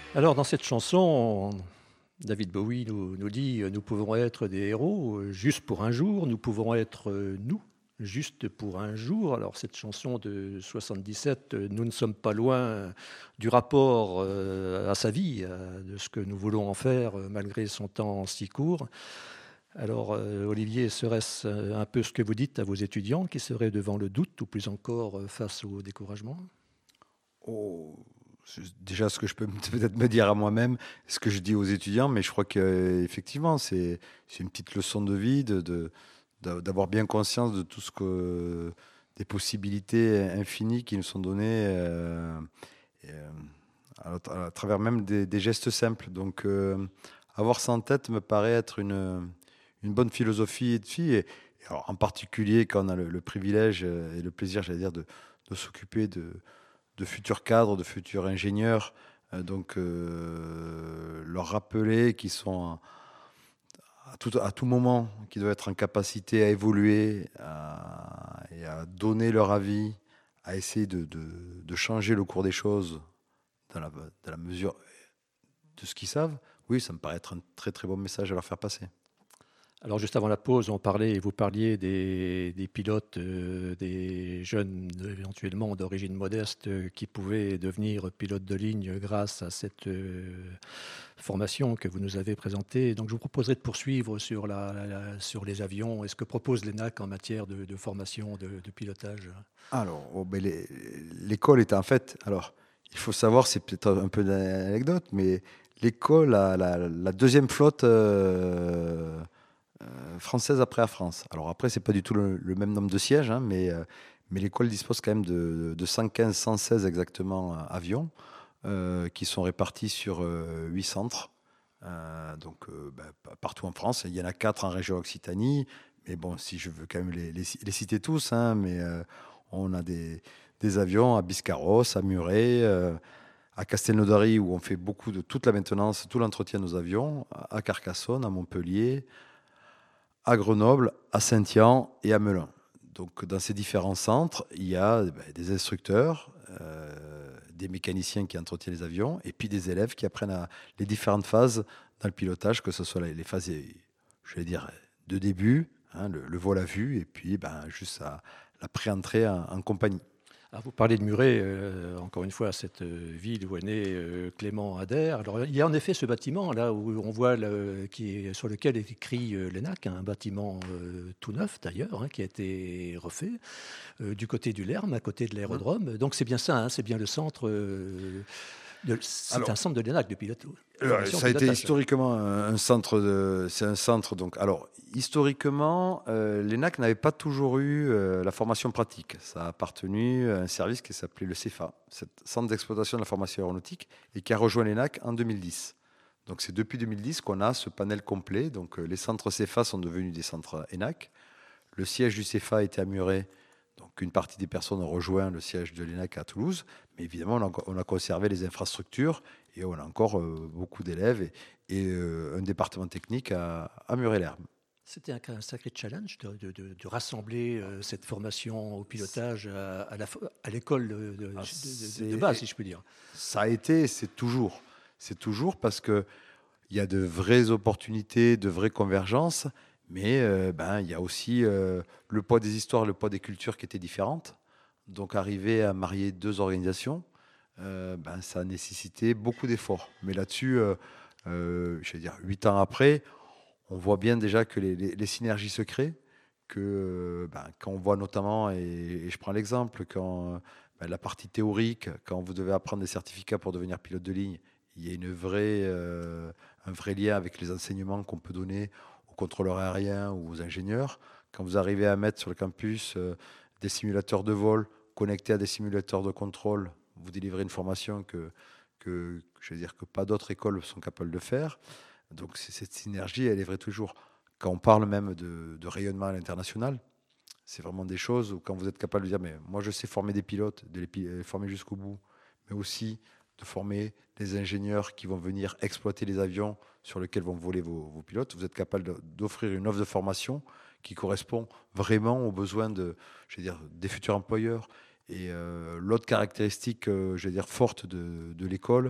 Alors, dans cette chanson, David Bowie nous, nous dit euh, nous pouvons être des héros euh, juste pour un jour, nous pouvons être euh, nous juste pour un jour. Alors, cette chanson de soixante-dix-sept, euh, nous ne sommes pas loin du rapport euh, à sa vie, euh, de ce que nous voulons en faire euh, malgré son temps si court. Alors, euh, Olivier, serait-ce euh, un peu ce que vous dites à vos étudiants qui seraient devant le doute ou plus encore euh, face au découragement? Oh, c'est déjà ce que je peux me- peut-être me dire à moi-même, ce que je dis aux étudiants, mais je crois qu'effectivement, c'est c'est une petite leçon de vie, de, de- d'a- d'avoir bien conscience de tout ce que des possibilités infinies qui nous sont données euh, et, euh, à, à travers même des, des gestes simples. Donc, euh, avoir ça en tête me paraît être une, une bonne philosophie de vie. Et, et alors, en particulier quand on a le, le privilège euh, et le plaisir, j'allais dire, de, de s'occuper de de futurs cadres, de futurs ingénieurs, euh, donc euh, leur rappeler qu'ils sont à tout, à tout moment, qu'ils doivent être en capacité à évoluer à- et à donner leur avis, à essayer de, de- de changer le cours des choses dans la, dans la mesure de ce qu'ils savent. Oui, ça me paraît être un très très bon message à leur faire passer. Alors juste avant la pause, on parlait, vous parliez des, des pilotes, euh, des jeunes euh, éventuellement d'origine modeste euh, qui pouvaient devenir pilotes de ligne grâce à cette euh, formation que vous nous avez présentée. Donc je vous proposerai de poursuivre sur, la, la- la- sur les avions et ce que propose l'E N A C en matière de, de formation, de, de pilotage. Alors, oh, ben, les- l'école est en fait, alors, il faut savoir, c'est peut-être un peu d'anecdote, mais l'école a la, la deuxième flotte euh, euh, française après la France. Alors après, c'est pas du tout le, le même nombre de sièges, hein, mais, euh, mais l'école dispose quand même de, de cent quinze, cent seize exactement euh, avions euh, qui sont répartis sur euh, huit centres. Euh, donc euh, ben, partout en France. Il y en a quatre en région Occitanie. Mais bon, si je veux quand même les, les- les citer tous, hein, mais euh, on a des, des avions à Biscarrosse, à Muret, euh, à Castelnaudary où on fait beaucoup de toute la maintenance, tout l'entretien de nos avions, à Carcassonne, à Montpellier, à Grenoble, à Saint-Yan et à Melun. Donc, dans ces différents centres, il y a ben, des instructeurs, euh, des mécaniciens qui entretiennent les avions, et puis des élèves qui apprennent à- les différentes phases dans le pilotage, que ce soit les les phases, je vais dire, de début, hein, le, le vol à vue, et puis ben, juste à, la pré-entrée en, en compagnie. Ah, vous parlez de Muret, euh, encore une fois, cette euh, ville où est né euh, Clément Ader. Alors, il y a en effet ce bâtiment là où on voit le, qui est, sur lequel est écrit euh, l'E N A C, un bâtiment euh, tout neuf d'ailleurs, hein, qui a été refait euh, du côté du Lerme, à côté de Hein. l'aérodrome. Donc c'est bien ça, hein, c'est bien le centre. euh, de- c'est Alors, un centre de l'E N A C de pilote, Euh, formation ça a été pilotage. historiquement un un centre de, c'est un centre donc. Alors historiquement, euh, l'E N A C n'avait pas toujours eu euh, la formation pratique. Ça a appartenu à un service qui s'appelait le C E F A, ce Centre d'exploitation de la formation aéronautique, et qui a rejoint l'E N A C en deux mille dix. Donc c'est depuis deux mille dix qu'on a ce panel complet. Donc euh, les centres C E F A sont devenus des centres E N A C. Le siège du C E F A était à Muret. Donc une partie des personnes ont rejoint le siège de l'E N A C à Toulouse, mais évidemment on a, on a conservé les infrastructures et on a encore euh, beaucoup d'élèves et, et, euh, un département technique à, à Muret-l'Herbe. C'était un, un sacré challenge de, de- de- de rassembler euh, cette formation au pilotage à, à la fo- à l'école de, de- Ah, de- de- de base, c'est- si je peux dire. Ça a été, c'est toujours, c'est toujours parce que il y a de vraies opportunités, de vraies convergences, mais euh, ben, il y a aussi euh, le poids des histoires, le poids des cultures qui étaient différentes. Donc arriver à marier deux organisations, euh, ben, ça a nécessité beaucoup d'efforts. Mais là-dessus, euh, euh, je vais dire, huit ans après, on voit bien déjà que les, les- les synergies se créent, que euh, ben, quand on voit notamment, et, et je prends l'exemple, quand euh, ben, la partie théorique, quand vous devez apprendre des certificats pour devenir pilote de ligne, il y a une vraie, euh, un vrai lien avec les enseignements qu'on peut donner aux contrôleurs aériens ou aux ingénieurs. Quand vous arrivez à mettre sur le campus euh, des simulateurs de vol connectés à des simulateurs de contrôle, vous délivrez une formation que, que, je veux dire, que pas d'autres écoles sont capables de faire. Donc c'est- cette synergie, elle est vraie toujours. Quand on parle même de, de rayonnement à l'international, c'est vraiment des choses où quand vous êtes capable de dire, mais moi je sais former des pilotes, de les pi- les former jusqu'au bout, mais aussi de former des ingénieurs qui vont venir exploiter les avions sur lesquels vont voler vos, vos pilotes, vous êtes capable de- d'offrir une offre de formation qui correspond vraiment aux besoins de, je veux dire, des futurs employeurs. Et euh, l'autre caractéristique, euh, je veux dire, forte de, de l'école,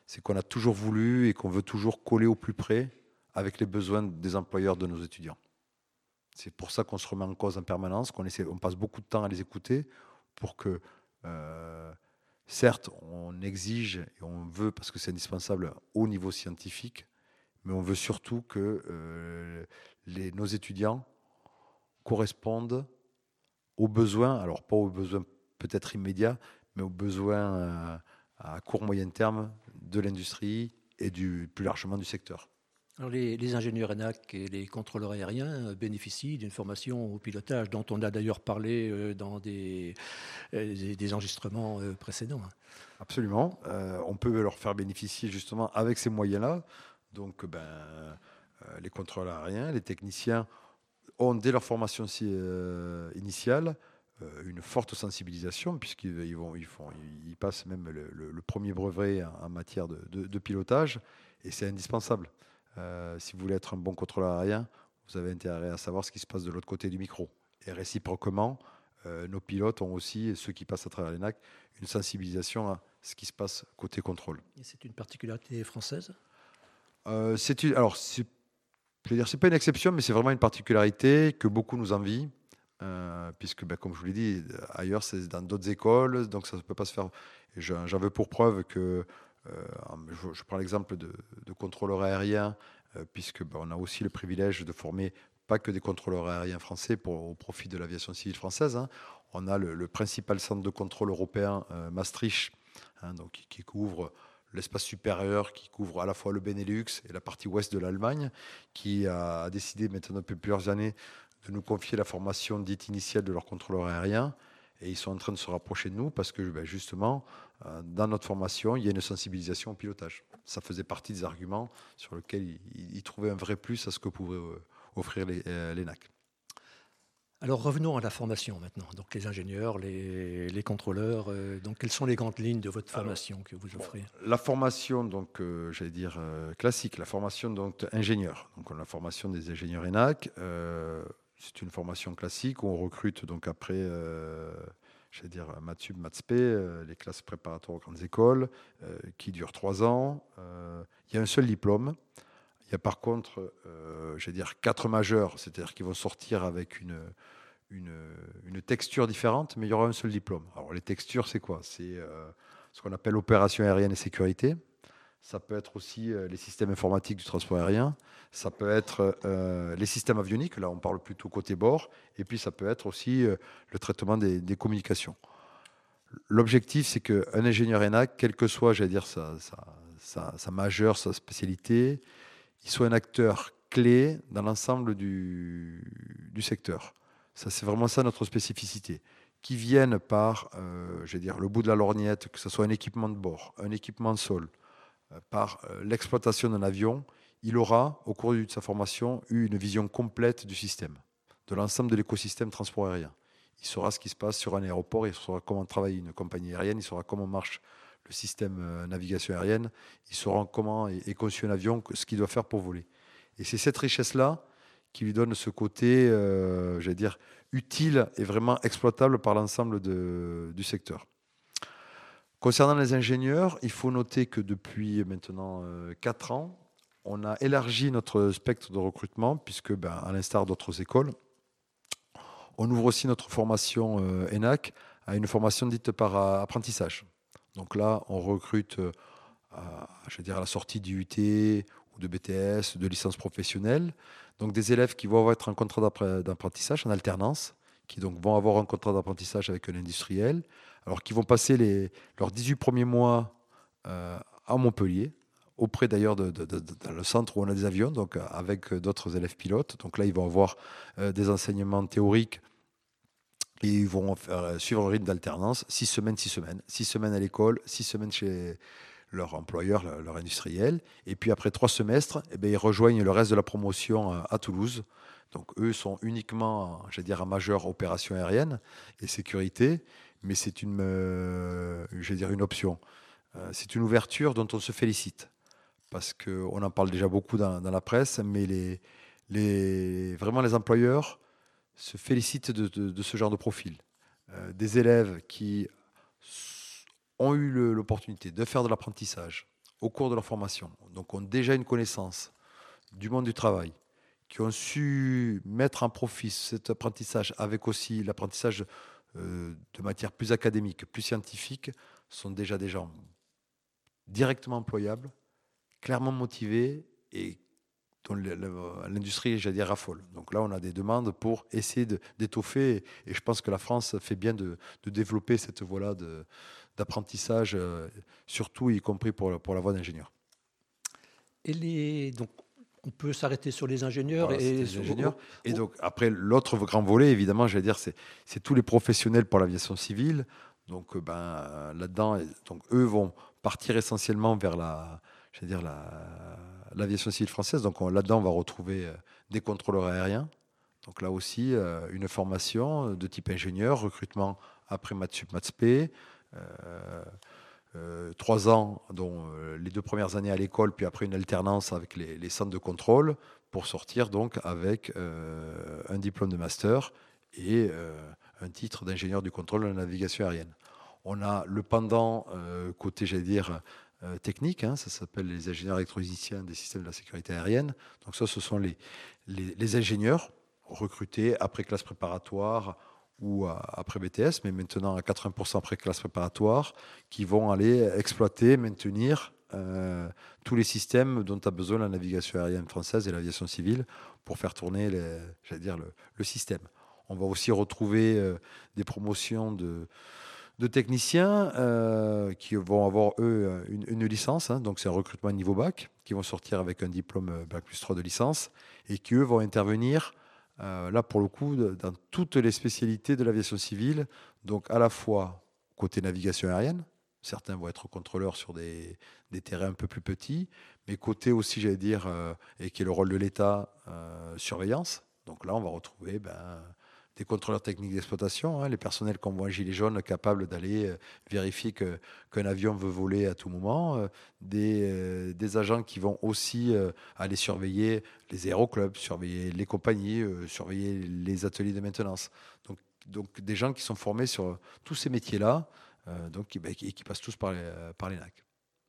c'est qu'on a toujours voulu et qu'on veut toujours coller au plus près avec les besoins des employeurs de nos étudiants. C'est pour ça qu'on se remet en cause en permanence, qu'on essaie, on passe beaucoup de temps à les écouter pour que, euh, certes, on exige et on veut, parce que c'est indispensable au niveau scientifique, mais on veut surtout que euh, les, nos étudiants correspondent aux besoins, alors pas aux besoins peut-être immédiats, mais aux besoins euh, à court moyen terme de l'industrie et du, plus largement du secteur. Alors les, les ingénieurs ENAC et les contrôleurs aériens bénéficient d'une formation au pilotage dont on a d'ailleurs parlé dans des, des, des enregistrements précédents. Absolument. Euh, on peut leur faire bénéficier justement avec ces moyens-là. Donc ben, euh, les contrôleurs aériens, les techniciens ont dès leur formation euh, initiale euh, une forte sensibilisation puisqu'ils ils vont, ils font, ils passent même le, le, le premier brevet en, en matière de, de, de pilotage et c'est indispensable. Euh, si vous voulez être un bon contrôleur aérien, vous avez intérêt à savoir ce qui se passe de l'autre côté du micro. Et réciproquement, euh, nos pilotes ont aussi, ceux qui passent à travers l'ENAC, une sensibilisation à ce qui se passe côté contrôle. Et c'est une particularité française euh, c'est une, Alors, c'est, je veux dire, c'est pas une exception, mais c'est vraiment une particularité que beaucoup nous envient. Euh, puisque, ben, comme je vous l'ai dit, ailleurs, c'est dans d'autres écoles, donc ça ne peut pas se faire. Et j'en, j'en veux pour preuve que Euh, je, je prends l'exemple de, de contrôleurs aériens, euh, puisque ben, on a aussi le privilège de former pas que des contrôleurs aériens français pour, au profit de l'aviation civile française. Hein. On a le, le principal centre de contrôle européen, euh, Maastricht, hein, donc, qui, qui couvre l'espace supérieur, qui couvre à la fois le Benelux et la partie ouest de l'Allemagne, qui a décidé maintenant depuis plusieurs années de nous confier la formation dite initiale de leurs contrôleurs aériens. Et ils sont en train de se rapprocher de nous parce que ben, justement, euh, dans notre formation, il y a une sensibilisation au pilotage. Ça faisait partie des arguments sur lesquels ils, ils trouvaient un vrai plus à ce que pouvaient euh, offrir les, euh, l'ENAC. Alors revenons à la formation maintenant. Donc les ingénieurs, les, les contrôleurs. Euh, donc quelles sont les grandes lignes de votre formation Alors, que vous offrez ? Bon, la formation, donc euh, j'allais dire euh, classique, la formation donc ingénieur. Donc on a la formation des ingénieurs ENAC. Euh, C'est une formation classique où on recrute donc après, euh, j'allais dire Mathsub, Mathsp, euh, les classes préparatoires aux grandes écoles, euh, qui durent trois ans. Euh, il y a un seul diplôme. Il y a par contre, euh, j'allais dire quatre majeurs, c'est-à-dire qu'ils vont sortir avec une, une, une texture différente, mais il y aura un seul diplôme. Alors les textures, c'est quoi ? C'est euh, ce qu'on appelle opération aérienne et sécurité. Ça peut être aussi euh, les systèmes informatiques du transport aérien. Ça peut être euh, les systèmes avioniques. Là, on parle plutôt côté bord. Et puis, ça peut être aussi euh, le traitement des, des communications. L'objectif, c'est qu'un ingénieur ENAC, quelle que soit, j'allais dire, sa, sa, sa, sa majeure, sa spécialité, il soit un acteur clé dans l'ensemble du, du secteur. Ça, c'est vraiment ça notre spécificité. Qui viennent par, euh, j'allais dire, le bout de la lorgnette, que ce soit un équipement de bord, un équipement de sol, par l'exploitation d'un avion, il aura, au cours de sa formation, eu une vision complète du système, de l'ensemble de l'écosystème transport aérien. Il saura ce qui se passe sur un aéroport, il saura comment travaille une compagnie aérienne, il saura comment marche le système de navigation aérienne, il saura comment est conçu un avion, ce qu'il doit faire pour voler. Et c'est cette richesse-là qui lui donne ce côté, euh, j'allais dire, utile et vraiment exploitable par l'ensemble de, du secteur. Concernant les ingénieurs, il faut noter que depuis maintenant euh, quatre ans, on a élargi notre spectre de recrutement, puisque, ben, à l'instar d'autres écoles, on ouvre aussi notre formation euh, ENAC à une formation dite par euh, apprentissage. Donc là, on recrute euh, à, je veux dire, à la sortie du U T ou de B T S, de licence professionnelle, donc des élèves qui vont être en contrat d'apprentissage en alternance, qui donc vont avoir un contrat d'apprentissage avec un industriel, alors qui vont passer les, leurs dix-huit premiers mois euh, à Montpellier, auprès d'ailleurs de, de, de, de, dans le centre où on a des avions, donc avec d'autres élèves pilotes. Donc là, ils vont avoir euh, des enseignements théoriques et ils vont faire, suivre un rythme d'alternance, six semaines, six semaines, six semaines à l'école, six semaines chez leur employeur, leur industriel. Et puis après trois semestres, eh bien, ils rejoignent le reste de la promotion à, à Toulouse. Donc eux sont uniquement, j'allais dire, en majeure opération aérienne et sécurité, mais c'est une, euh, j'allais dire, une option. Euh, c'est une ouverture dont on se félicite, parce qu'on en parle déjà beaucoup dans, dans la presse, mais les, les, vraiment les employeurs se félicitent de, de, de ce genre de profil. Euh, des élèves qui ont eu le, l'opportunité de faire de l'apprentissage au cours de leur formation, donc ont déjà une connaissance du monde du travail, qui ont su mettre en profit cet apprentissage avec aussi l'apprentissage euh, de matières plus académiques, plus scientifiques, sont déjà des gens directement employables, clairement motivés et dont l'industrie, j'allais dire, raffole. Donc là, on a des demandes pour essayer de, d'étoffer et je pense que la France fait bien de, de développer cette voie-là de, d'apprentissage, euh, surtout y compris pour, pour la voie d'ingénieur. Et les, donc, on peut s'arrêter sur les ingénieurs. Voilà, c'était Et, les sur- ingénieurs. oh, oh, Et oh, donc, après, l'autre grand volet, évidemment, je vais dire, c'est, c'est tous les professionnels pour l'aviation civile. Donc, euh, ben, euh, là-dedans, et- donc, eux vont partir essentiellement vers la, je vais dire, la, l'aviation civile française. Donc, on- là-dedans, on va retrouver euh, des contrôleurs aériens. Donc, là aussi, euh, une formation de type ingénieur, recrutement après maths sup, maths spé. euh, euh, trois ans, dont euh, les deux premières années à l'école, puis après une alternance avec les, les centres de contrôle, pour sortir donc avec euh, un diplôme de master et euh, un titre d'ingénieur du contrôle de la navigation aérienne. On a le pendant euh, côté, j'allais dire, euh, technique, hein, ça s'appelle les ingénieurs électronicien des systèmes de la sécurité aérienne. Donc ça, ce sont les, les, les ingénieurs recrutés après classe préparatoire ou à- après B T S, mais maintenant à quatre-vingts pour cent après classe préparatoire, qui vont aller exploiter, maintenir euh, tous les systèmes dont a besoin la navigation aérienne française et l'aviation civile pour faire tourner les, j'allais dire, le, le système. On va aussi retrouver euh, des promotions de, de techniciens euh, qui vont avoir, eux, une, une licence, hein, donc c'est un recrutement niveau bac, qui vont sortir avec un diplôme euh, bac plus trois de licence, et qui, eux, vont intervenir, euh, là, pour le coup, de- dans toutes les spécialités de l'aviation civile, donc à la fois côté navigation aérienne, certains vont être contrôleurs sur des, des terrains un peu plus petits, mais côté aussi, j'allais dire, euh, et qui est le rôle de l'État, euh, surveillance. Donc là, on va retrouver ben, des contrôleurs techniques d'exploitation, hein, les personnels qu'on voit en gilet jaune capables d'aller euh, vérifier que, qu'un avion veut voler à tout moment, euh, des, euh, des agents qui vont aussi euh, aller surveiller les aéroclubs, surveiller les compagnies, euh, surveiller les ateliers de maintenance. Donc, donc des gens qui sont formés sur tous ces métiers-là, euh, donc qui, ben, qui, qui passent tous par les, par les N A C.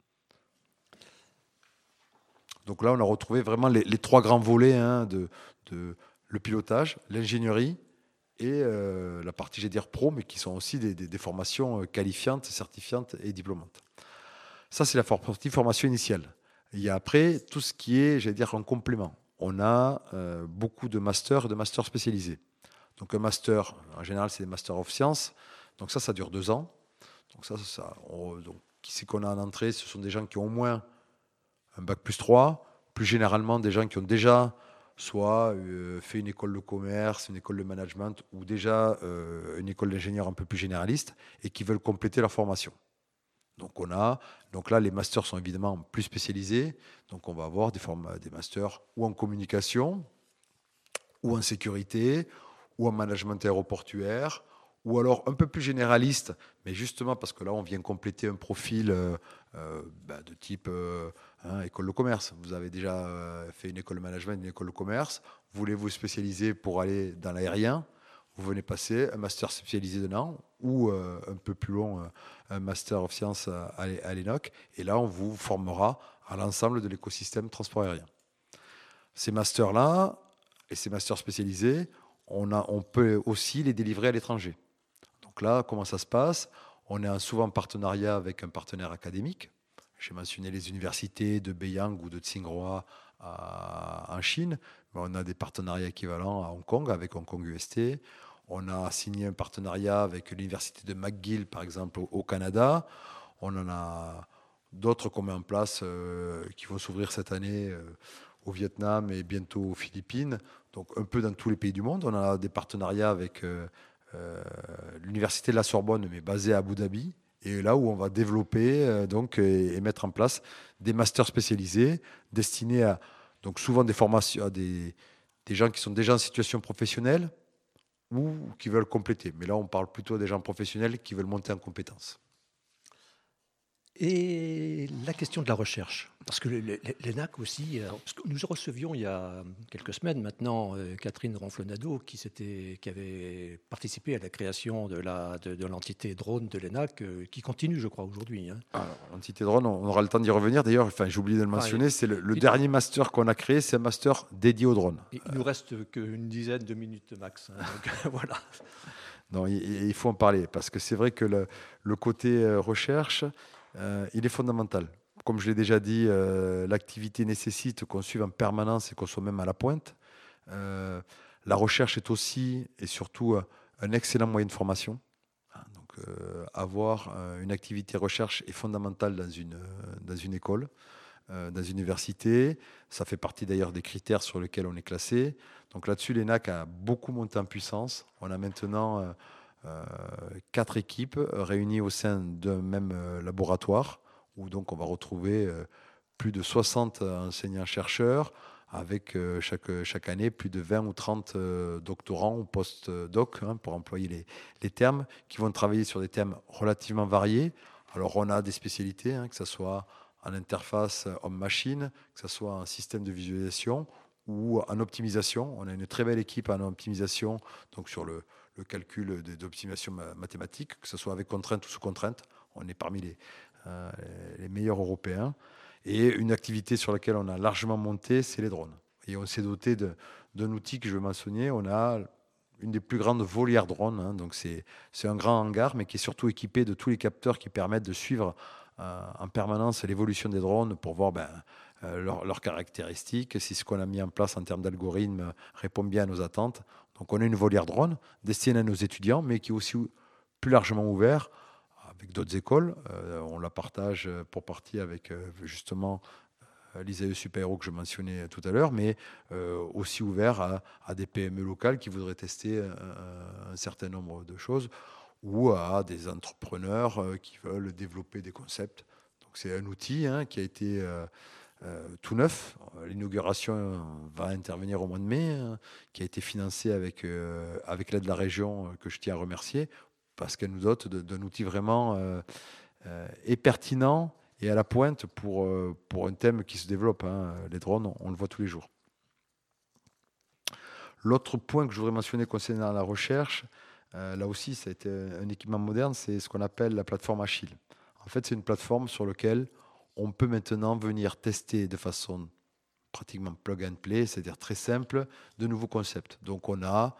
Donc là, on a retrouvé vraiment les, les trois grands volets hein, de, de le pilotage, l'ingénierie et euh, la partie, j'ai dire, pro, mais qui sont aussi des, des, des formations euh, qualifiantes, certifiantes et diplômantes. Ça, c'est la partie formation initiale. Il y a après tout ce qui est, j'allais dire, en complément. On a euh, beaucoup de masters et de masters spécialisés. Donc un master, en général, c'est des masters of sciences. Donc ça, ça dure deux ans. Donc ça, ça on, donc, qui c'est qu'on a en entrée? Ce sont des gens qui ont au moins un bac plus trois, plus généralement des gens qui ont déjà soit euh, fait une école de commerce, une école de management ou déjà euh, une école d'ingénieur un peu plus généraliste et qui veulent compléter leur formation. Donc on a, donc là les masters sont évidemment plus spécialisés, donc on va avoir des, formes, des masters ou en communication, ou en sécurité, ou en management aéroportuaire, ou alors un peu plus généraliste, mais justement parce que là on vient compléter un profil euh, euh, bah, de type euh, hein, école de commerce. Vous avez déjà euh, fait une école de management, une école de commerce, voulez vous spécialiser pour aller dans l'aérien, vous venez passer un master spécialisé dedans, ou euh, un peu plus long, euh, un master of science à, à l'E N O C, et là on vous formera à l'ensemble de l'écosystème transport aérien. Ces masters-là, et ces masters spécialisés, on, a, on peut aussi les délivrer à l'étranger. Donc là, comment ça se passe? On est souvent en partenariat avec un partenaire académique. J'ai mentionné les universités de Beiyang ou de Tsinghua en Chine, mais on a des partenariats équivalents à Hong Kong avec Hong Kong U S T. On a signé un partenariat avec l'université de McGill, par exemple, au Canada. On en a d'autres qu'on met en place euh, qui vont s'ouvrir cette année euh, au Vietnam et bientôt aux Philippines. Donc un peu dans tous les pays du monde. On a des partenariats avec euh, euh, l'université de la Sorbonne, mais basée à Abu Dhabi. Et là où on va développer euh, donc, et, et mettre en place des masters spécialisés destinés à donc souvent des formations à des, des gens qui sont déjà en situation professionnelle ou qui veulent compléter. Mais là, on parle plutôt des gens professionnels qui veulent monter en compétences. Et la question de la recherche, parce que l'E N A C aussi, parce que nous recevions il y a quelques semaines maintenant Catherine Ronflonado qui, qui avait participé à la création de, la, de, de l'entité drone de l'E N A C, qui continue je crois aujourd'hui. Hein. Alors, l'entité drone, on aura le temps d'y revenir. D'ailleurs, enfin, j'ai oublié de le mentionner, c'est le, le dernier master qu'on a créé, c'est un master dédié au drone. Il ne nous reste qu'une dizaine de minutes max. Hein, donc, voilà. Non, il, il faut en parler, parce que c'est vrai que le, le côté recherche, Euh, il est fondamental. Comme je l'ai déjà dit, euh, l'activité nécessite qu'on suive en permanence et qu'on soit même à la pointe. Euh, la recherche est aussi et surtout un excellent moyen de formation. Donc, euh, avoir euh, une activité recherche est fondamentale dans une, dans une école, euh, dans une université. Ça fait partie d'ailleurs des critères sur lesquels on est classé. Donc là-dessus, l'E N A C a beaucoup monté en puissance. On a maintenant... Euh, Euh, quatre équipes réunies au sein d'un même euh, laboratoire où donc on va retrouver euh, plus de soixante enseignants-chercheurs avec euh, chaque, chaque année plus de vingt ou trente euh, doctorants ou post-doc, hein, pour employer les, les termes, qui vont travailler sur des thèmes relativement variés. Alors on a des spécialités, hein, que ce soit en interface homme-machine, que ce soit en système de visualisation ou en optimisation. On a une très belle équipe en optimisation, donc sur le le calcul d'optimisation mathématique, que ce soit avec contrainte ou sous contrainte. On est parmi les, euh, les meilleurs européens. Et une activité sur laquelle on a largement monté, c'est les drones. Et on s'est doté de, d'un outil que je vais mentionner. On a une des plus grandes volières drones. Hein, donc c'est, c'est un grand hangar, mais qui est surtout équipé de tous les capteurs qui permettent de suivre euh, en permanence l'évolution des drones pour voir ben, euh, leurs, leurs caractéristiques, si ce qu'on a mis en place en termes d'algorithmes répond bien à nos attentes. Donc on a une volière drone destinée à nos étudiants, mais qui est aussi plus largement ouvert avec d'autres écoles. Euh, on la partage pour partie avec euh, justement euh, l'I S A E Super-Héros que je mentionnais tout à l'heure, mais euh, aussi ouvert à, à des P M E locales qui voudraient tester un, un certain nombre de choses ou à des entrepreneurs euh, qui veulent développer des concepts. Donc c'est un outil hein, qui a été... Euh, Euh, tout neuf. L'inauguration va intervenir au mois de mai, hein, qui a été financée avec, euh, avec l'aide de la région, euh, que je tiens à remercier, parce qu'elle nous dote de, d'un outil vraiment euh, euh, et pertinent et à la pointe pour, euh, pour un thème qui se développe. Hein. Les drones, on, on le voit tous les jours. L'autre point que je voudrais mentionner concernant la recherche, euh, là aussi, ça a été un équipement moderne, c'est ce qu'on appelle la plateforme Achille. En fait, c'est une plateforme sur laquelle on peut maintenant venir tester de façon pratiquement plug and play, c'est-à-dire très simple, de nouveaux concepts. Donc on a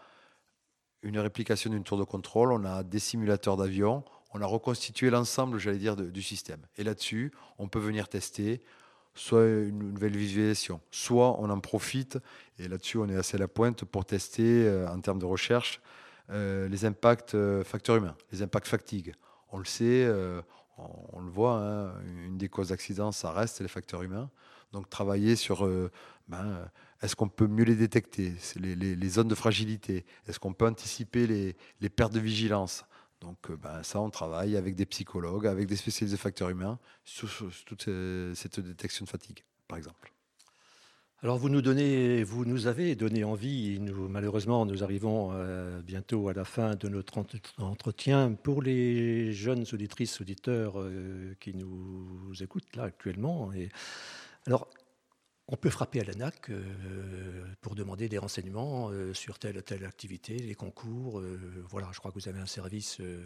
une réplication d'une tour de contrôle, on a des simulateurs d'avion, on a reconstitué l'ensemble, j'allais dire, de, du système. Et là-dessus, on peut venir tester soit une nouvelle visualisation, soit on en profite, et là-dessus on est assez à la pointe pour tester euh, en termes de recherche euh, les impacts euh, facteurs humains, les impacts fatigue. On le sait, euh, on, on le voit, hein, une des causes d'accident, ça reste les facteurs humains. Donc travailler sur, euh, ben, est-ce qu'on peut mieux les détecter, les, les, les zones de fragilité, est-ce qu'on peut anticiper les, les pertes de vigilance. Donc ben, ça, on travaille avec des psychologues, avec des spécialistes de facteurs humains sur, sur, sur toute cette détection de fatigue, par exemple. Alors vous nous donnez, vous nous avez donné envie. Nous, malheureusement, nous arrivons euh, bientôt à la fin de notre entretien. Pour les jeunes auditrices, auditeurs euh, qui nous écoutent là actuellement, et alors on peut frapper à l'A N A C euh, pour demander des renseignements euh, sur telle ou telle activité, les concours. Euh, voilà, je crois que vous avez un service. Euh,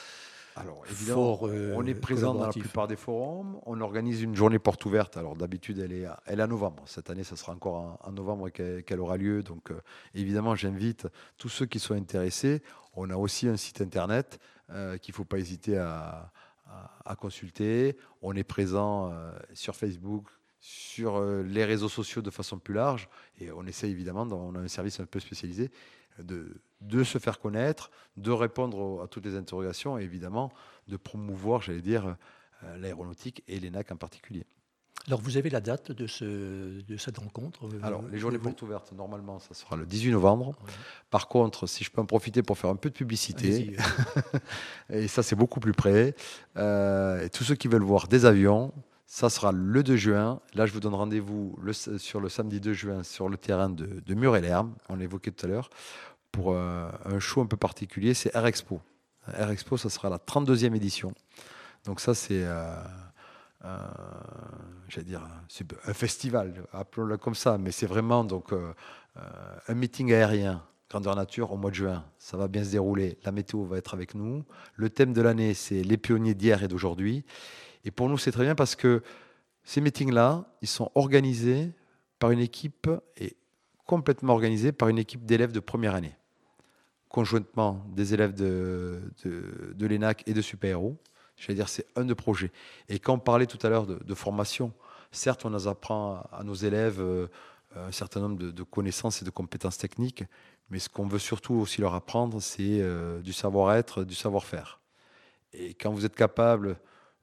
Alors, évidemment, fort, euh, on est présent dans la plupart des forums. On organise une journée porte ouverte. Alors, d'habitude, elle est, elle est en novembre. Cette année, ça sera encore en, en novembre qu'elle, qu'elle aura lieu. Donc, euh, évidemment, j'invite tous ceux qui sont intéressés. On a aussi un site internet euh, qu'il ne faut pas hésiter à, à, à consulter. On est présent euh, sur Facebook, sur euh, les réseaux sociaux de façon plus large. Et on essaie, évidemment, on a un service un peu spécialisé, de, de se faire connaître, de répondre à toutes les interrogations et évidemment de promouvoir, j'allais dire, euh, l'aéronautique et l'E N A C en particulier. Alors, vous avez la date de, ce, de cette rencontre? Alors, les journées portes ouvertes, normalement, ça sera le dix-huit novembre. Ouais. Par contre, si je peux en profiter pour faire un peu de publicité, et ça, c'est beaucoup plus près, euh, et tous ceux qui veulent voir des avions, ça sera le deux juin. Là, je vous donne rendez-vous le, sur le samedi deux juin sur le terrain de, de Mur-et-Lerme, on l'évoquait tout à l'heure, pour euh, un show un peu particulier, c'est Air Expo. Air Expo, ça sera la trente-deuxième édition. Donc ça, c'est... Euh, euh, j'allais dire, c'est un festival, appelons-le comme ça, mais c'est vraiment donc euh, euh, un meeting aérien grandeur nature au mois de juin. Ça va bien se dérouler. La météo va être avec nous. Le thème de l'année, c'est les pionniers d'hier et d'aujourd'hui. Et pour nous, c'est très bien parce que ces meetings-là, ils sont organisés par une équipe et complètement organisés par une équipe d'élèves de première année, conjointement des élèves de, de, de l'E N A C et de Super Héros. Je vais dire, c'est un de projets. Et quand on parlait tout à l'heure de, de formation, certes, on apprend à, à nos élèves euh, un certain nombre de, de connaissances et de compétences techniques, mais ce qu'on veut surtout aussi leur apprendre, c'est euh, du savoir-être, du savoir-faire. Et quand vous êtes capable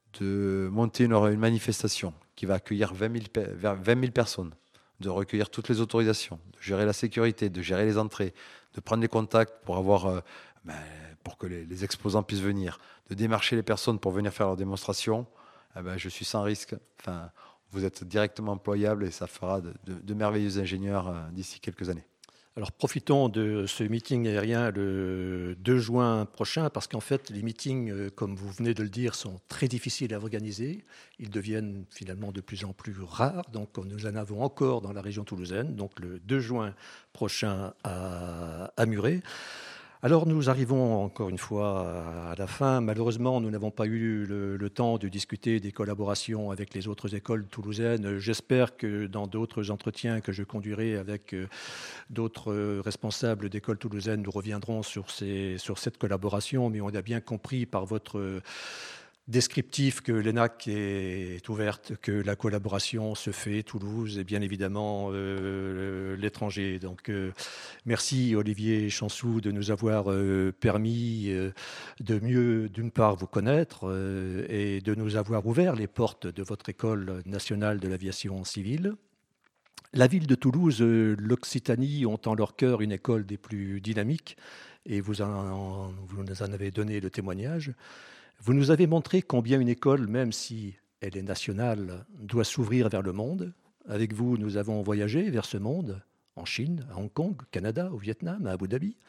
de monter une, une manifestation qui va accueillir vingt mille personnes, de recueillir toutes les autorisations, de gérer la sécurité, de gérer les entrées, de prendre les contacts pour avoir, euh, ben, pour que les, les exposants puissent venir, de démarcher les personnes pour venir faire leur démonstration, eh ben, je suis sans risque. Enfin, vous êtes directement employable et ça fera de, de, de merveilleux ingénieurs euh, d'ici quelques années. Alors profitons de ce meeting aérien le deux juin prochain, parce qu'en fait les meetings, comme vous venez de le dire, sont très difficiles à organiser. Ils deviennent finalement de plus en plus rares, donc nous en avons encore dans la région toulousaine, donc le deux juin prochain à, à Muret. Alors nous arrivons encore une fois à la fin. Malheureusement, nous n'avons pas eu le, le temps de discuter des collaborations avec les autres écoles toulousaines. J'espère que dans d'autres entretiens que je conduirai avec d'autres responsables d'écoles toulousaines, nous reviendrons sur, ces, sur cette collaboration. Mais on a bien compris par votre descriptif que l'E N A C est ouverte, que la collaboration se fait, Toulouse et bien évidemment euh, l'étranger. Donc euh, merci Olivier Chansou de nous avoir euh, permis euh, de mieux, d'une part, vous connaître euh, et de nous avoir ouvert les portes de votre École nationale de l'aviation civile. La ville de Toulouse, euh, l'Occitanie ont en leur cœur une école des plus dynamiques et vous, en, vous nous en avez donné le témoignage. Vous nous avez montré combien une école, même si elle est nationale, doit s'ouvrir vers le monde. Avec vous, nous avons voyagé vers ce monde, en Chine, à Hong Kong, au Canada, au Vietnam, à Abu Dhabi.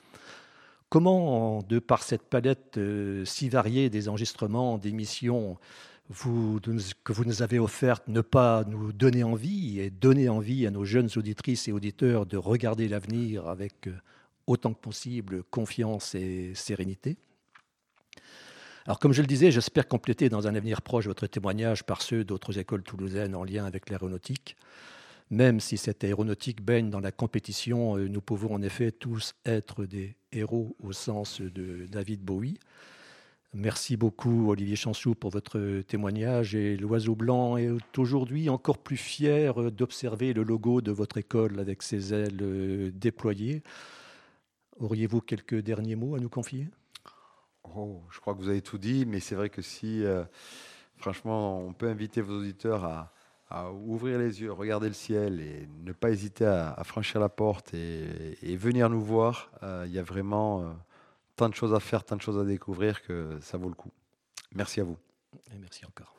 Comment, de par cette palette euh, si variée des enregistrements, des missions vous, que vous nous avez offertes, ne pas nous donner envie et donner envie à nos jeunes auditrices et auditeurs de regarder l'avenir avec euh, autant que possible confiance et sérénité? Alors, comme je le disais, j'espère compléter dans un avenir proche votre témoignage par ceux d'autres écoles toulousaines en lien avec l'aéronautique. Même si cette aéronautique baigne dans la compétition, nous pouvons en effet tous être des héros au sens de David Bowie. Merci beaucoup Olivier Chansou pour votre témoignage. Et l'Oiseau Blanc est aujourd'hui encore plus fier d'observer le logo de votre école avec ses ailes déployées. Auriez-vous quelques derniers mots à nous confier ? Oh, je crois que vous avez tout dit, mais c'est vrai que si, euh, franchement, on peut inviter vos auditeurs à, à ouvrir les yeux, regarder le ciel et ne pas hésiter à, à franchir la porte et, et venir nous voir, euh, il y a vraiment euh, tant de choses à faire, tant de choses à découvrir que ça vaut le coup. Merci à vous. Et merci encore.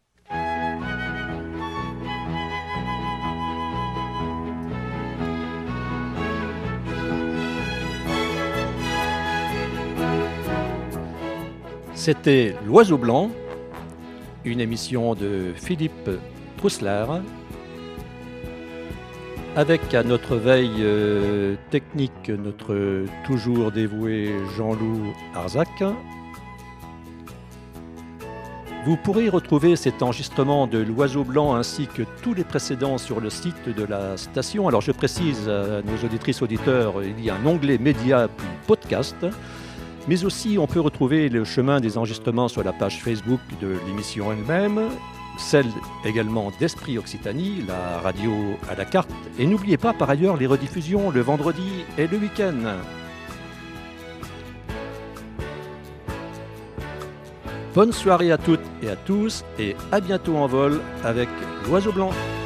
C'était L'Oiseau Blanc, une émission de Philippe Trousselard, avec à notre veille euh, technique notre toujours dévoué Jean-Loup Arzac. Vous pourrez retrouver cet enregistrement de L'Oiseau Blanc ainsi que tous les précédents sur le site de la station. Alors je précise à nos auditrices auditeurs, il y a un onglet médias puis podcast. Mais aussi, on peut retrouver le chemin des enregistrements sur la page Facebook de l'émission elle-même, celle également d'Esprit Occitanie, la radio à la carte. Et n'oubliez pas par ailleurs les rediffusions le vendredi et le week-end. Bonne soirée à toutes et à tous et à bientôt en vol avec l'Oiseau Blanc.